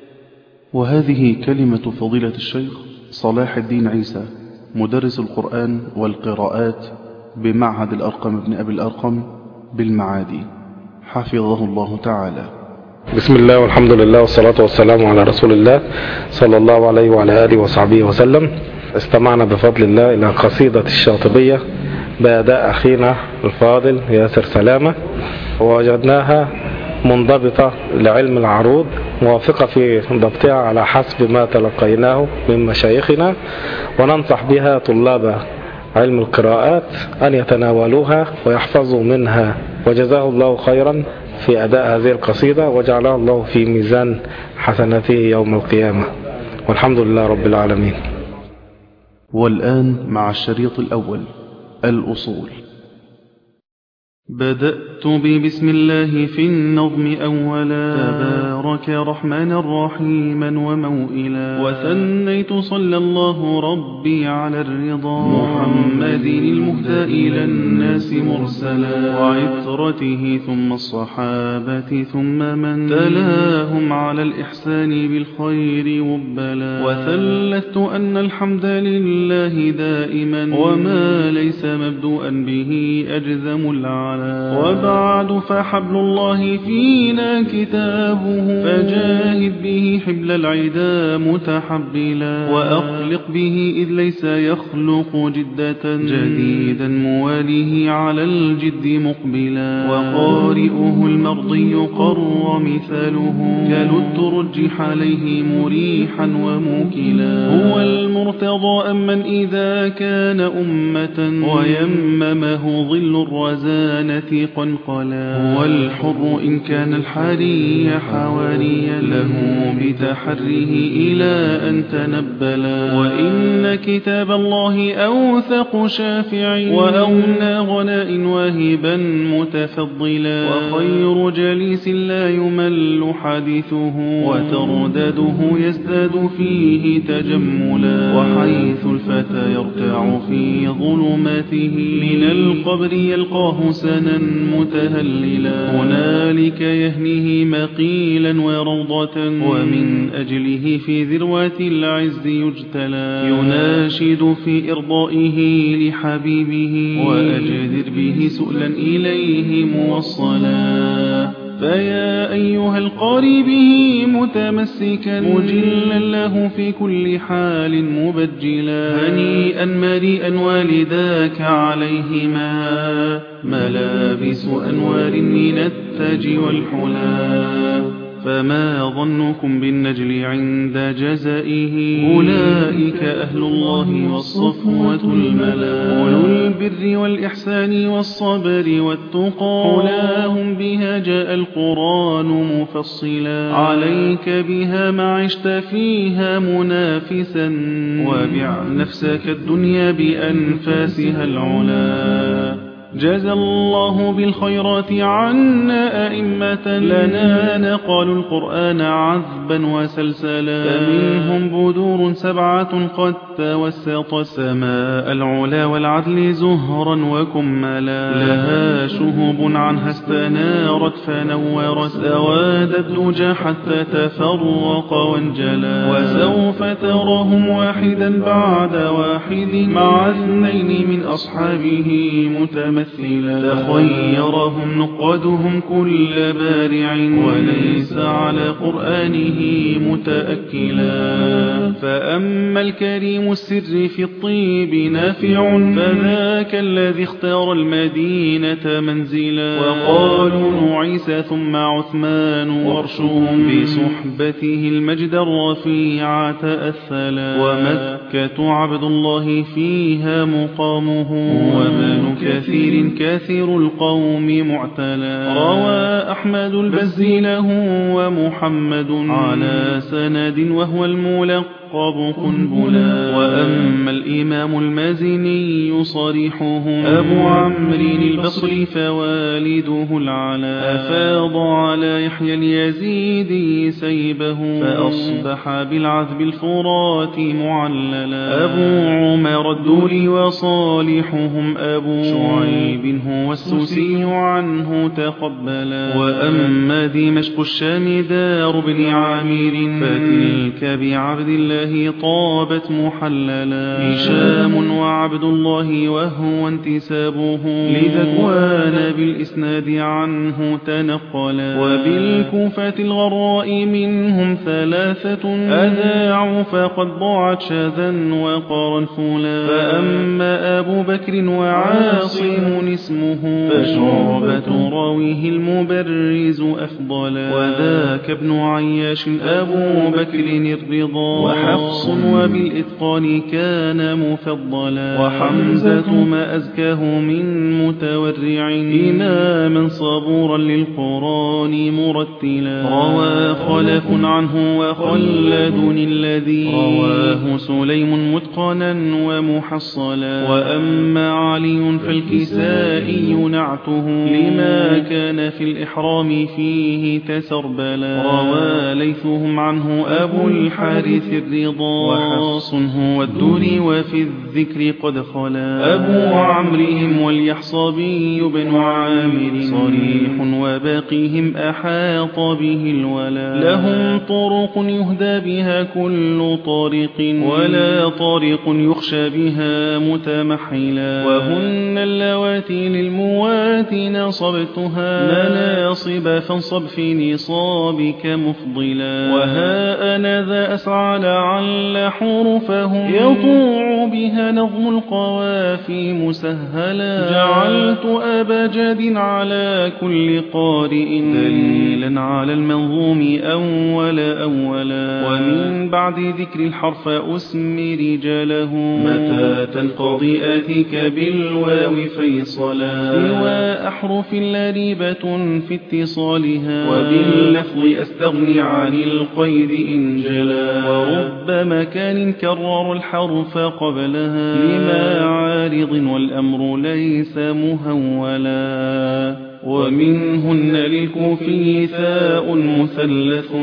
وهذه كلمة فضيلة الشيخ صلاح الدين عيسى، مدرس القرآن والقراءات بمعهد الأرقم بن أبي الأرقم بالمعادي حفظه الله تعالى. بسم الله والحمد لله والصلاة والسلام على رسول الله صلى الله عليه وعلى آله وصحبه وسلم. استمعنا بفضل الله إلى قصيدة الشاطبية بأداء أخينا الفاضل ياسر سلامة، ووجدناها منضبطة لعلم العروض، موافقة في ضبطها على حسب ما تلقيناه من مشايخنا، وننصح بها طلاب علم القراءات أن يتناولوها ويحفظوا منها، وجزاه الله خيرا في أداء هذه القصيدة، وجعله الله في ميزان حسناته يوم القيامة، والحمد لله رب العالمين. والآن مع الشريط الأول، الأصول. بدأت ببسم الله في النظم أولا، تبارك رحمن رحيما وموئلا، وثنيت صلى الله ربي على الرضا محمد المهدى إلى الناس مرسلا، وعترته ثم الصحابة ثم من تلاهم على الإحسان بالخير وبلا، وثلثت أن الحمد لله دائما وما ليس مبدوءا به أجزم العلا، مفصلا. وبعد فحبل الله فينا كتابه، فجاهد به حبل العدا متحبلا، وأخلق به إذ ليس يخلق جدة، جديدا مواليه على الجد مقبلا. وقارئه المرضي قر مثاله، كالد رجح عليه مريحا وموكلا. هو المرتضى أمن إذا كان أمة، ويممه ظل الرزانة قنقلا. هو الحر إن كان الحري حواريا له بتحريه إلى أن تنبلا. وإن كتاب الله أوثق شافع، وأغنى غناء واهبا متفضلا. وخير جليس لا يمل حديثه، وتردده يزداد فيه تجملا. وحيث الفتى يرتع في ظلماته، من القبر يلقاه سنا متهللا. هنالك يهنيه مقيلا وروضة، ومن أجله في ذروة العز يجتلى. يناشد في إرضائه لحبيبه، وأجدر به سؤلا إليه موصلا. فيا أيها القارئ به متمسكا، مجلا له في كل حال مبجلا. هنيئا مريئا والداك عليهما، ملابس أنوار من التاج والحلا. فما ظنكم بالنجل عند جزائه، أولئك أهل الله والصفوة الملا. أولو البر والإحسان والصبر والتقى، حلاهم بها جاء القرآن مفصلا. عليك بها ما عشت فيها منافسا، وبع نفسك الدنيا بأنفاسها العلا. جزى الله بالخيرات عنا أئمة، لنا نقالوا القرآن عذبا وسلسلا. فمنهم بدور 7 قد توسط سماء العلا والعدل زهرا وكملا. لها شهب عنها استنارت فنورت، سواد الدجى حتى تفرق وانجلا. وسوف تراهم واحدا بعد واحد، مع 2 من أصحابه متمثلا. تخيرهم نقادهم كل بارع، وليس على قرآنه متأكلا. فأما الكريم السر في الطيب نافع، فذاك الذي اختار المدينة منزلا. وقالوا عيسى ثم عثمان ورشهم، بصحبته المجد الرفيع تأثلا. ومكة عبد الله فيها مقامه، وابن كثير كثير القوم معتلا. روى أحمد البزي له ومحمد على سند، وهو الملقب قنبلا. وأما الإمام المازني صريحه، أبو عمرو البصري فوالده العلا. أفاض على يحيى اليزيدي سيبه، فأصبح بالعذب الفرات معللا. أبو عمر الدوري وصالحهم أبو شعيب هو السوسي عنه تقبلا. وأما دمشق الشام دار بن عامر، فتلك بعبد الله طابت محللا. هشام وعبد الله وهو انتسابه، لذكوان بالإسناد عنه تنقلا. وبالكوفة الغراء منهم 3 أذاعوا، فقد ضاعت شاذا وقرنفلا. فأما أبو بكر وعاصم اسمه، فشعبة راويه المبرز أفضلا. وذاك ابن عياش أبو بكر الرضا، وحفص وبالإتقان كان مفضلا. وحمزة ما أزكاه من متورع، إماما صبورا للقرآن مرتلا. روى خلف عنه وخلد الذي رواه سليم متقنا ومحصلا. وأما علي فالكسائي نعته، لما كان في الإحرام فيه تسربلا. روى ليثهم عنه أبو الحارث الرباعي، رضا وحفص هو الدور وفي الذكر قد خلا أبو عمرهم واليحصبي بن عامر صريح وباقيهم أحاط به الولا لهم طرق يهدى بها كل طارق ولا طارق يخشى بها متمحلا وهن اللواتي للمواتي نصبتها مناصب فانصب في نصابك مفضلا وها أنا ذا أسعى لعل حرفهم يطوع بها نظم القوافي مسهلا جعلت أبا جاد على كل قارئ دليلا على المنظوم أولا ومن بعد ذكر الحرف أسمي رجاله متى تنقضي آتيك بالواو فيصلا سوى أحرف لا ريبة في اتصالها وباللفظ أستغني عن القيد إن جلا ورب مكان كرر الحرف قبلها لما عارض والأمر ليس مهولا ومنهن للكوفي ثاء مثلث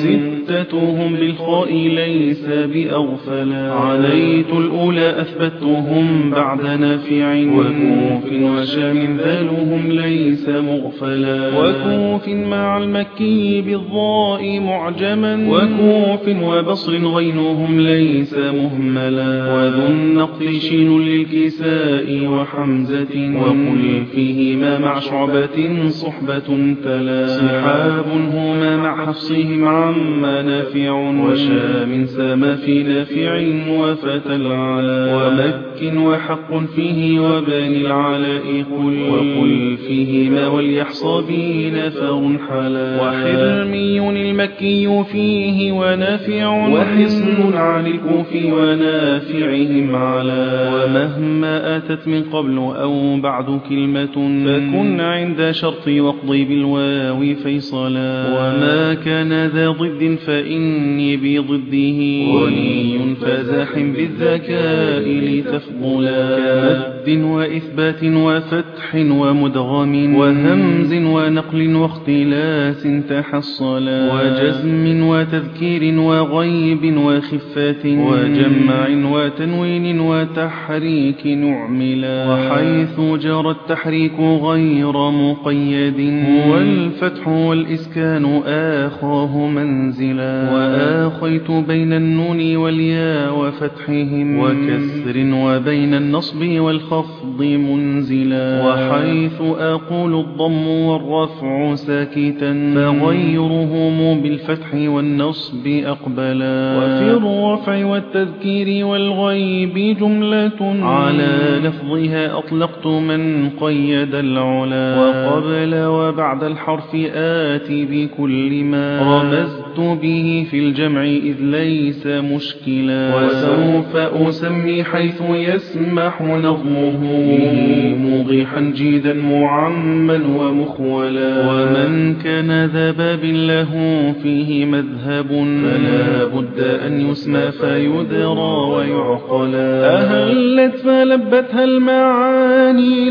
وستتهم بالخاء ليس بأغفلا عليت الأولى أثبتهم بعد نافع وكوف وشام ذالهم ليس مغفلا وكوف مع المكي بالضاء معجما وكوف وبصر غينهم ليس مهملا وذو النقل شين للكساء وحمزة وقل فيهما مع شعبة صحبة تلا صحاب هما مع حفصهم عما نافع وشام سام في نافع وفتى العلا ومك وحق فيه وبان العلاء وقل فيهما واليحصبين فرنحلا وحرمي المكي فيه ونافع وحصن عن الكوفي ونافعهم علا ومهما أتت من قبل أو بعد كلمة فكن عند شرط واقضي بالواو فيصلا وما كان ذا ضد فإني بضده غني فزاح بالذكاء لتفضلا كمد وإثبات وفتح ومدغم وهمز ونقل واختلاس تحصلا وجزم وتذكير وغيب وخفة وجمع وتنوين وتحريك نعملا وحيث جرى التحريك غير مقيد والفتح والإسكان آخاه منزلا وآخيت بين النون والياء وفتحهم وكسر وبين النصب والخفض منزلا وحيث أقول الضم والرفع ساكتا فغيرهم بالفتح والنصب أقبلا وفي الرفع والتذكير والغيب جملة على لفظها أطلقت من قيد العلا وقبل وبعد الحرف آتي بكل ما رمزت به في الجمع إذ ليس مشكلا وسوف أسمي حيث يسمح نظمه به مضيحا جيدا معما ومخولا ومن كان ذا باب له فيه مذهب فلا بد أن يسمى فيدرى ويعقلا أهلت فلبتها المعاني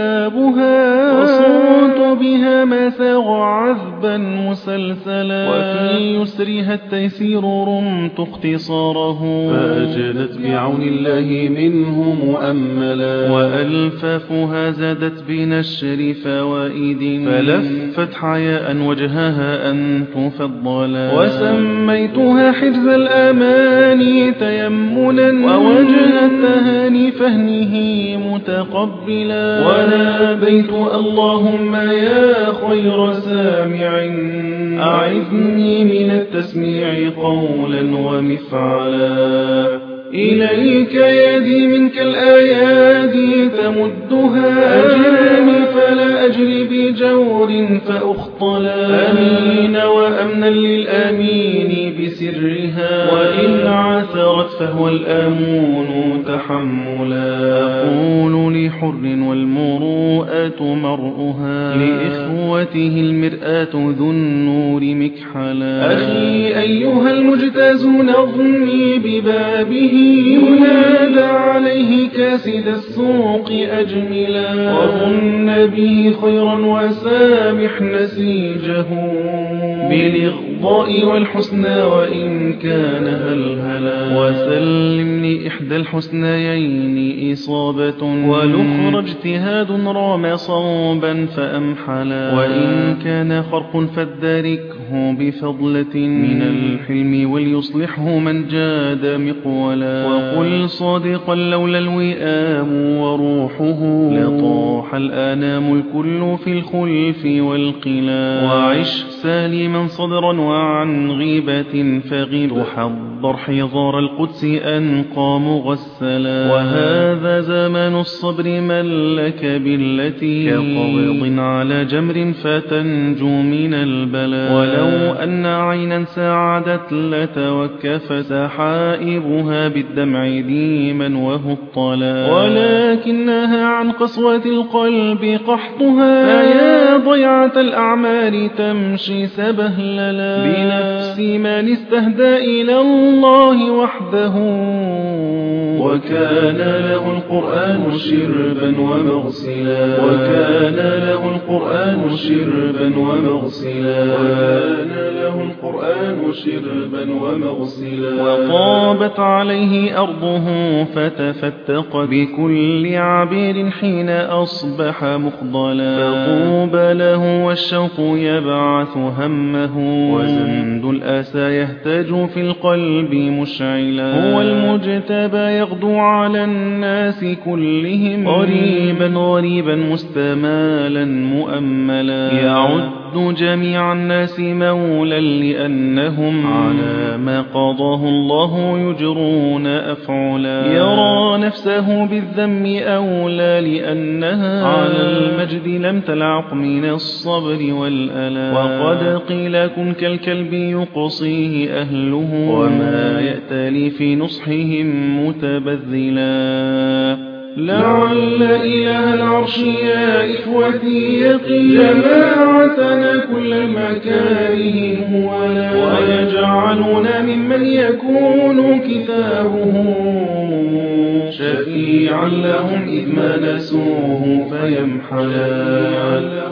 لبابها وصوت بها ما ساغ عذبا مسلسلا وفي يسرها التيسير رمت اختصاره فأجدت بعون الله منه مؤملا وألفافها زادت بنشر فوائد فلفت حياء وجهها أن تفضلا وسميتها حرز الأماني تيمنا ووجه التهاني فهنه متقبلا وناديت اللهم يا خير سامع أعذني من التسميع قولا ومفعلا إليك يدي منك الآيادي تمدها أجرني فلا أجري بجور فأخطلا أمين وأمنا للأمين بسرها وإن عثرت فهو الأمون تحملا أقول لحر والمروءة مرؤها لإخوته المرآة ذو النور مكحلا أخي أيها المجتاز نظمي ببابه ينادى عليه كاسد السوق أجملا وظن به خيرا وسامح نسيجه بالإغضاء والحسنى وإن كان هلهلا وسلمني إحدى الحسنيين إصابة والأخرى اجتهاد رام صوبا فأمحلا وإن كان خرق فادركه بفضلة من الحلم وليصلحه من جاد مقولا وقل صادقا لولا الوئام وروحه لطاح الآنام الكل في الخلف والقلا وعش سالما صدرا وعن غيبة فغب تحضر حضار القدس أنقى مغسلا وهذا زمان الصبر من لك بالتي كقبض على جمر فتنجو من البلاء ولو أن عينا ساعدت لتوكف سحائبها بالدمع ديما وهو الطلا ولكنها عن قسوة القلب قحطها فيا ضيعة الأعمال تمشي سبهللا بنفس من استهدى إلى الله وحده وكان له القرآن شربا ومغسلا وكان له القرآن شربا ومغسلا وكان له القرآن شربا ومغسلا وطابت عليه أرضه فتفتقت بكل عبير حين أصبح مخضلا فطوبى له والشوق يبعث همه وزند الآسى يهتج في القلب مشعلا هو المجتبى يغدو على الناس كلهم غريبا غريبا مستمالا مؤملا يعد جميع الناس مولا لأنهم على ما قضاه الله يجرون أفعلا يرى نفسه بالذم أولى لأنها على المجد لم تلعق من الصبر والألا وقد قيل كن كالكلب يقصيه أهله وما يأتلي في نصحهم متبذلا لعل إله العرش يا إخوتي يقي جماعتنا كل المكاره ولا ويجعلنا ممن يكون كتابه شفيعا لهم إذ ما نسوه فيمحلا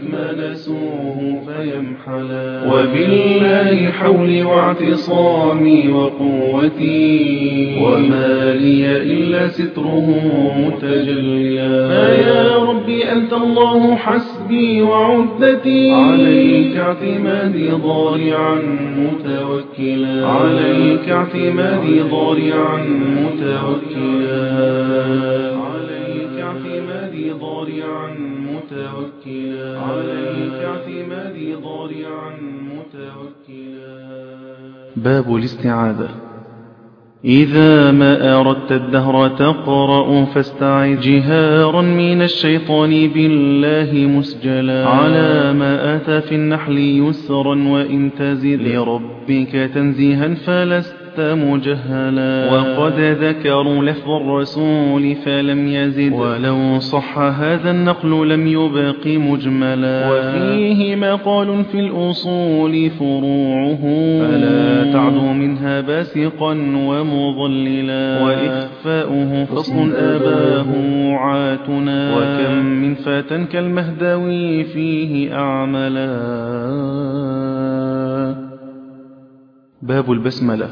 وبالله حولي واعتصامي وقوتي وما لي إلا ستره متجليا فيا ربي أنت الله حسبي وعدتي عليك اعتمادي ضارعا متوكلا عليك اعتمادي ضارعا متوكلا عليك اعتمادي ضارعا متوكلا عليك اعتمادي ضارعا متوكلا باب الاستعاذة إذا ما أردت الدهر تقرأ فاستعذ جهارا من الشيطان بالله مسجلا على ما آتى في النحل يسرا وإن تزد لربك تنزيها فلست مجهلا وقد ذكروا لفظ الرسول فلم يزد ولو صح هذا النقل لم يبق مجملا وفيه مقال في الأصول فروعه فلا تعدو منها باسقا ومضللا وإخفاؤه فصل أباه عاتنا وكم من فتى كالمهدوي فيه أعملا باب البسملة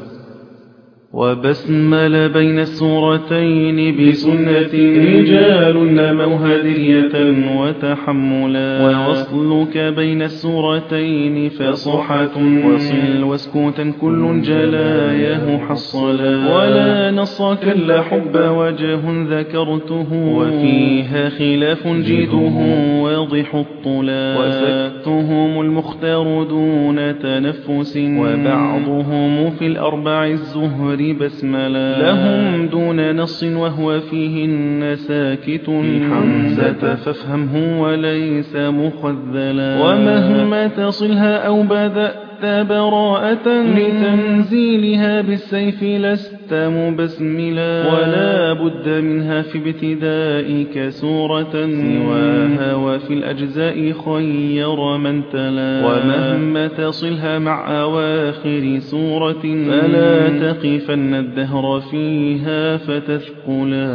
وبسمل بين السورتين بسنة رجال نموا هدية وتحملا ووصلك بين السورتين فصحة وصل وسكوتا كل جلاياه حصلا ولا نص كلا حب وجه ذكرته وفيها خلاف جيده واضح الطلا وسكتهم المختار دون تنفس وبعضهم في الأربع الزهر بسملا لهم دون نص وهو فيهن ساكت حمزة فافهمه وليس مخذلا ومهما تصلها أو بدأت براءة لتنزيلها بالسيف لست مبسملا ولا بد منها في ابتدائك سورة سواها وفي الأجزاء خير من تلا ومهما تصلها مع أواخر سورة فلا تقفن الدهر فيها فتثقلا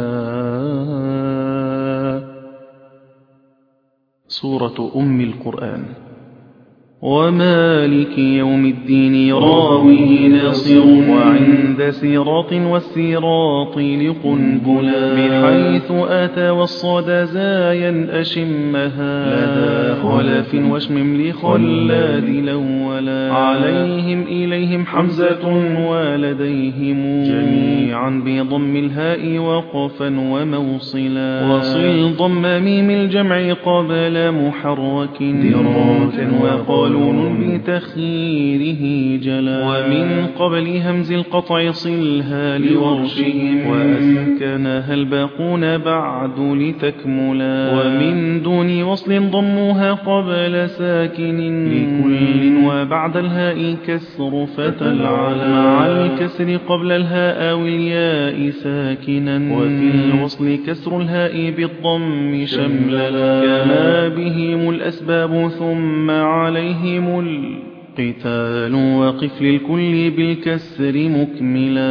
سورة أم القرآن ومالك يوم الدين راويه ناصر وعند سراط والسراط لقنبلا بحيث أتى والصدى زايا أشمها لدى خلف واشمم لخلاد الأولا عليهم إليهم حمزة ولديهم جميعا بضم الهاء وقفا وموصلا وصل ضم ميم الجمع قبل محرك دراك وقالون بتخييره جلا ومن قبل همز القطع صلها لورشهم وأسكنها الباقون بعد لتكملا ومن دون وصل ضمها قبل ساكن لكل وبعد الهاء كسر فتلعلا مع الكسر قبل الهاء والياء ساكنا وفي الوصل كسر الهاء بالضم شمللا كما بهم الأسباب ثم عليهم القتال وقف للكل بالكسر مكملا.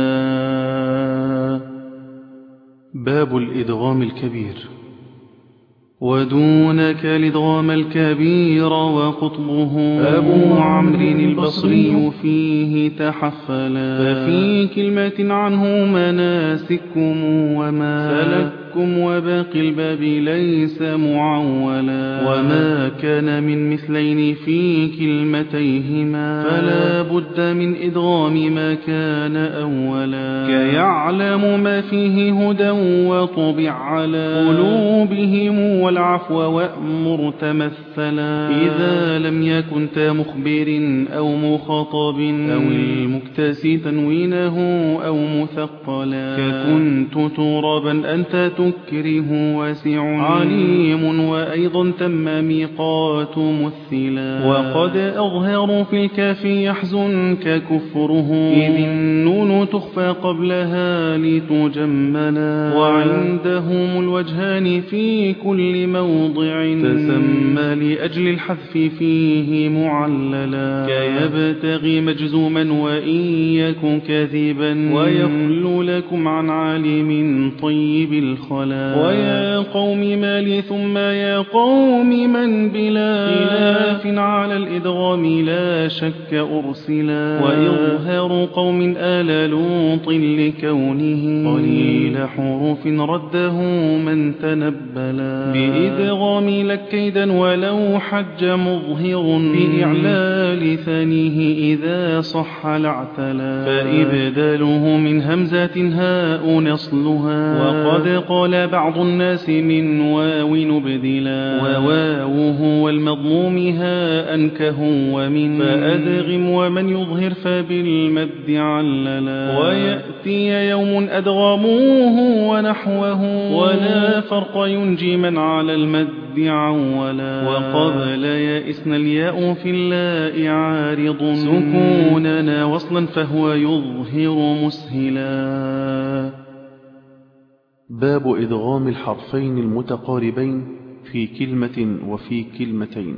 باب الإدغام الكبير. ودونك الإدغام الكبير وقطبه أبو عمرو البصري فيه تحفلا ففي كلمة عنه مناسككم وما سلككم وباقي الباب ليس معولا وما كان من مثلين في كلمتيهما فلا بد من إدغام ما كان أولا كيعلم ما فيه هدى وطبع على قلوبهم والعفو وأمر تمثلا إذا لم يكن تا مخبر أو مخاطب أو المكتسي تنوينه أو مثقلا ككنت ترابا أنت تكره واسع عليم وأيضا تم ميقات مثلا وقد أظهر في الكاف يحزنك كفره إذ النون تخفى قبلها لتجملا وعندهم الوجهان في كل موضع تسمى لأجل الحذف فيه معللا كيبتغي مجزوما وإن يكن كاذبا ويخلو لكم عن عالم طيب الخلا ويا قوم مالي ثم يا قوم من بلا خلاف على الإدغام لا شك أرسلا وإظهار قوم آل لوط لكونه قليل حروف رده من تنبلا بإدغام لك كيدا ولو حج مظهر بإعلال ثانيه إذا صح لاعتلا فإبداله من همزة هاء نصلها وقد قال بعض الناس من واو نبدلا وواوه والمضموم هاء كه ومن فأدغم ومن يظهر فبالمد عللا ويأتي يوم أدغموه ونحوه ولا فرق ينجي من على المد عولا وقبل يائسن الياء في اللاء عارض سكوننا وصلا فهو يظهر مسهلا. باب إدغام الحرفين المتقاربين في كلمة وفي كلمتين.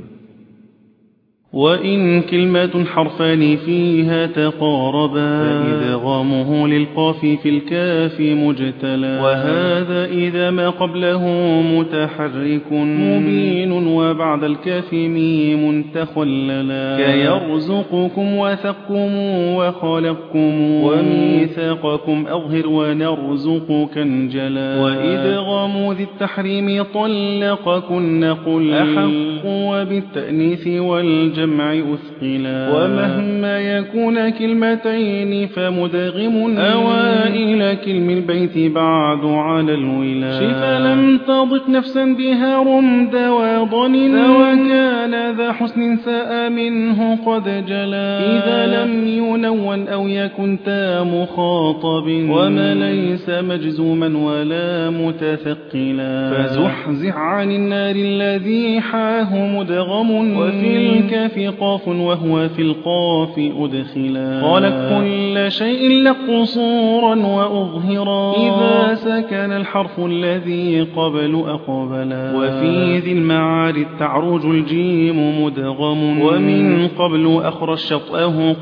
وإن كلمة حرفان فيها تقاربا فإدغامه للقاف في الكاف مجتلا وهذا إذا ما قبله متحرك مبين وبعد الكاف ميم تخللا كيرزقكم وثقكم وخلقكم وميثاقكم أظهر ونرزقك انجلا وإدغام ذي التحريم طلقكن قل أحق وبالتأنيث والجمع أثقلا ومهما يكون كلمتين فمدغم أوائل كلم البيت بعد على الولا شفا لم تضق نفسا بها رمد وضن وكان ذا حسن ساء منه قد جلا إذا لم ينون أو يكن تا مخاطب وما ليس مجزوما ولا متثقلا فزحزح عن النار الذي حاه مدغم وفي الكاف قاف وهو في القاف أدخلا خالق كل شيء لك قصورا وأظهرا إذا سكن الحرف الذي قبل أقبلا وفي ذي المعارض تعرج الجيم مدغم ومن قبل أخرج شطأه قد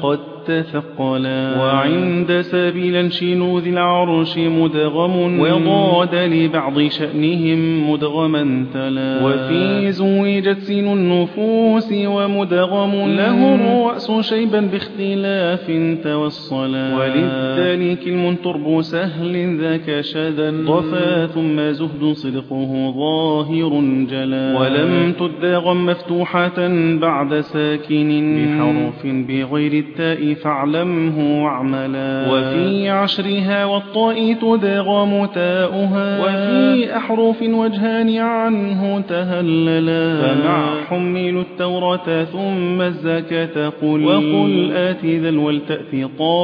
تثقلا. وعند سبيل شنوذ العرش مدغم وضاد لبعض شأنهم مدغما تلا. وفي زوجت سين النفوس ومدغم له الرأس شيبا باختلاف توصلا. وللذلك المنترب سهل ذاك شذا ضفا ثم زهد صدقه ظاهر جلا. ولم تدغم مفتوحة بعد ساكن بحرف بغير التاء فاعلمه واعملا. وفي عشرها والطاء تدغم تاؤها وفي أحرف وجهان عنه تهللا. فمع حمل التوراة ثم الزكاة قل وقل آت ذا ولتأتي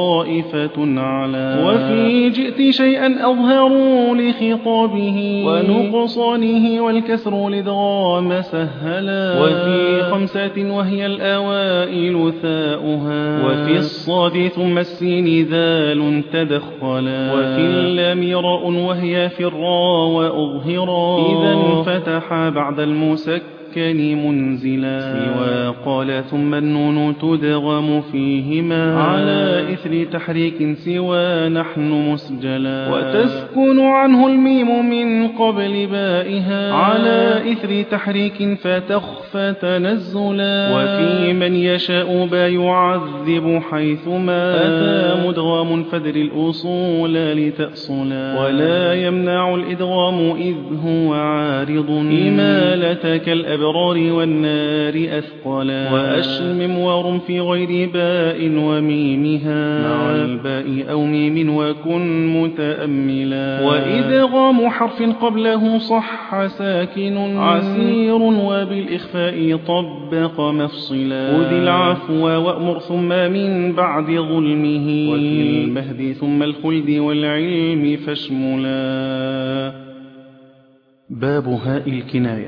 طائفة على. وفي جئت شيئا أظهروا لخطابه ونقصانه والكسر لدغام سهلا. وفي خمسة وهي الأوائل ثاؤها وفي الصاد ثم السين ذال تدخلا. وفي اللام راء وهي في الراء وأظهرا إذا فتح بعد المسكن منزلا. سوى قال ثم النون تدغم فيهما على إثر تحريك سوى نحن مسجلا. وتسكن عنه الميم من قبل بائها على إثر تحريك فتخفى تنزلا. وفي من يشاء با يعذب حيثما أتى مدغم فدر الأصول لتأصلا. ولا يمنع الإدغام إذ هو عارض إمالتك الأبرار والنار أثقلا. وأشمم ورم في غير باء وميمها مع الباء أو ميم وكن متأملا. وإدغام حرف قبله صح ساكن عسير وبالإخفاء طبق مفصلا. خذ العفو وأمر ثم من بعد ظلمه وفي المهد ثم الخلد والعلم فاشملا. باب هاء الكناية.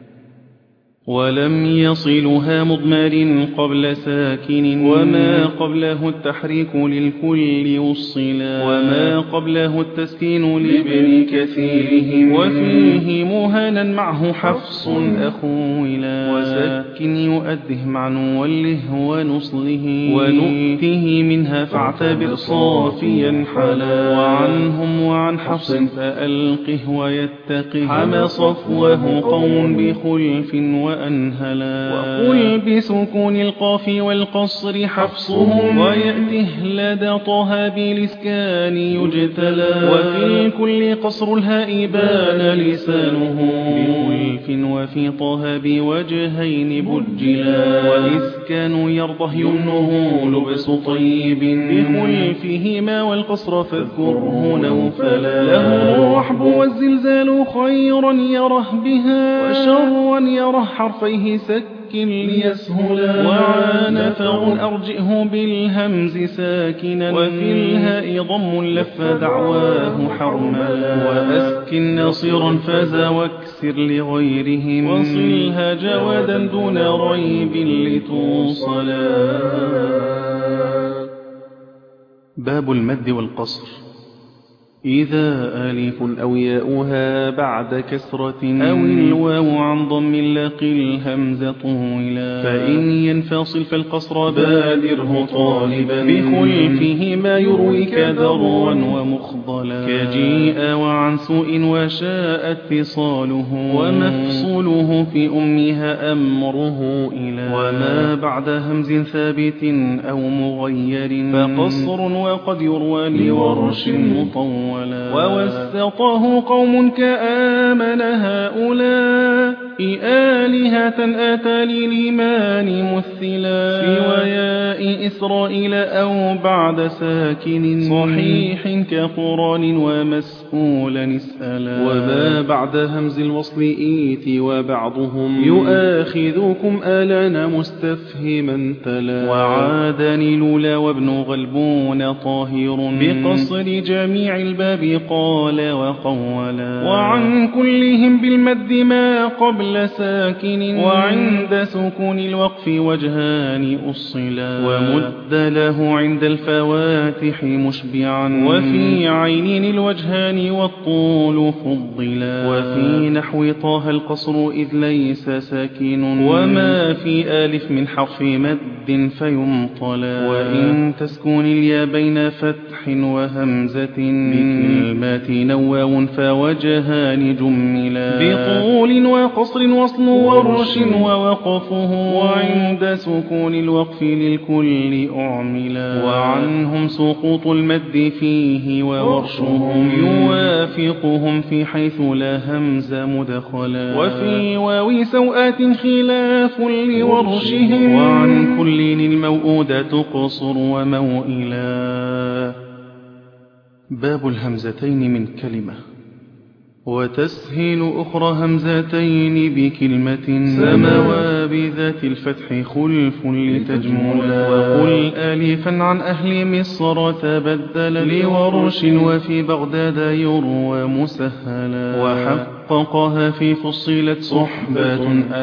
ولم يصلها مضمر قبل ساكن وما قبله التحريك للكل وصلا. وما قبله التسكين لابن كثيرهم وفيه مهانا معه حفص أخولا. وسكن يؤده مع نوله ونصله ونؤته منها فاعتبر صافيا حلا. وعنهم وعن حفص فألقه ويتقه حمى صفوه قوم بخلف وأنهلا. وقل بسكون القاف والقصر حفصهم ويأته لدى طه بالإسكان يجتلى. وفي الكل قصر الهاء بان لسانه بخلف وفي طه بوجهين بجلا. وإسكان يرضه يمنه لبس طيب بخلفهما والقصر فاذكره نوفلا. له الرحب والزلزال خيرا يره بها وشرا يره حرفيه سكن ليسهلا. وعنفر أرجئه بالهمز ساكنا وفي الهاء ضم لف دعواه حرملا. وأسكن ناصرا فاز واكسر لغيرهم وصلها جوادا دون ريب لتوصلا. باب المد والقصر. إذا ألف أو ياؤها بعد كسرة أو الواو عن ضم لقي الهمزة طويلا. فإن ينفصل فالقصر بادره طالبا بخلفه ما يرويك دروا ومخضلا. كجيء وعن سوء وشاء اتصاله ومفصوله في أمها أمره إلى. وما بعد همز ثابت أو مغير فقصر وقد يروى لورش مطول. ووسطه قوم كآمن هؤلاء آلهة آتى للإيمان مثلا. سوى ياء إسرائيل أو بعد ساكن صحيح كقران ومسؤولا اسألا. وما بعد همز الوصل إيت وبعضهم يؤاخذكم آلان مستفهما تلا. وعادني لولا وابن غلبون طاهر بقصر جميع الباب قال وقولا. وعن كلهم بالمد ما قبل قبل ساكن وعند سكون الوقف وجهان أصلا ومد له عند الفواتح مشبعا وفي عين الوجهان والطول فضلا وفي نحو طه القصر إذ ليس ساكن وما في آلف من حرف مد فيمطلا وإن تسكن اليا بين فتح وهمزة بكلمات نواو فوجهان جملا بطول وقصر وصل ورش ووقفه وعند سكون الوقف للكل أعملا وعنهم سقوط المد فيه وورشهم يوافقهم في حيث لا همز مدخلا وفي واو سوءات خلاف لورشهم وعن كل الموؤودة قصر وموئلا. باب الهمزتين من كلمة. وتسهيل أخرى همزتين بكلمة سموا بذات الفتح خلف لتجملا وقل آلفا عن أهل مصر تبدل لورش وفي بغداد يروى مسهلا وحققها في فصلت صحبة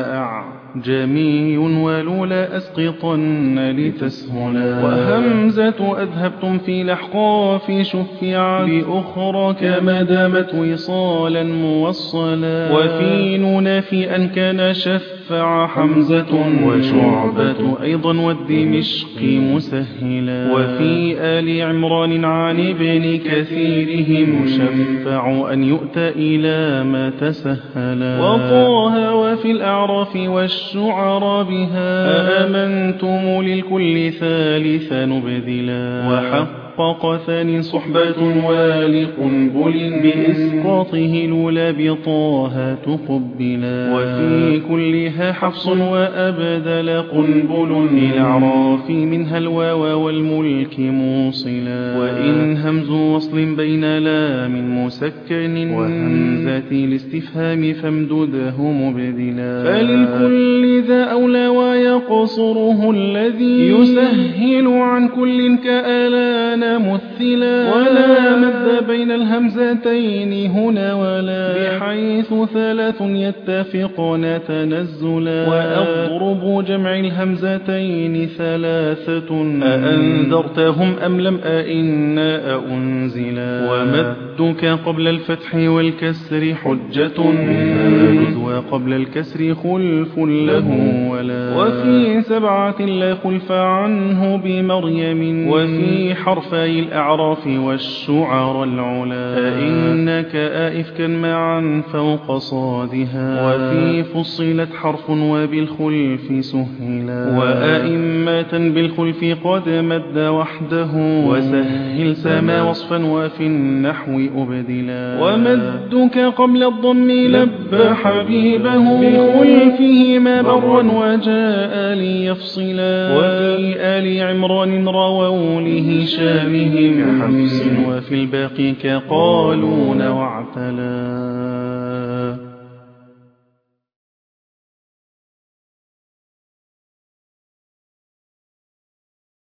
جميع ولولا أسقطن لتسهلا وهمزة أذهبتم في الأحقاف شفعا بأخرى كما دامت وصالا موصلا وفي نون في أن كان شفع حمزة وشعبة أيضا والدمشق مسهلا وفي آل عمران عن ابن كثيرهم شفع أن يؤتى إلى ما تسهلا وطه وفي الأعراف والشعر بها أأمنتم للكل ثالث نبذلا وحقق ثاني صحبة والقنبل بإسقاطه لولا بطاها تقبلا وفي كلها حفص وأبدل قنبل للأعراف منها الواو والملك موصلا وإن همز وصل بين لام مسكن وهمزة الاستفهام فامدده مبدلا فللكل ذا أولى ويقصره الذي يسهل عن كل كألان مثلا ولا مد بين الهمزتين هنا ولا بحيث ثلاث يتفقن تنزلا وأضرب جمع الهمزتين ثلاثة أأنذرتهم أم لم أئنا أنزلا ومدك قبل الفتح والكسر حجة وقبل الكسر خلف له ولا وفي سبعة لا خلف عنه بمريم وفي حرفي الأعراف والشعر العلا أئنك آئفكا معا فوق صادها وفي فصلت حرف وبالخلف سهلا وأئمة بالخلف قد مد وحده وسهل سما وصفا وفي النحو أبدلا ومدك قبل الضم لب حبيبه بخلفه ما برا وجاء ليفصلا وفي آل عمران رووا لهشامهم حفص وفي الباقي كقالون واعتلا.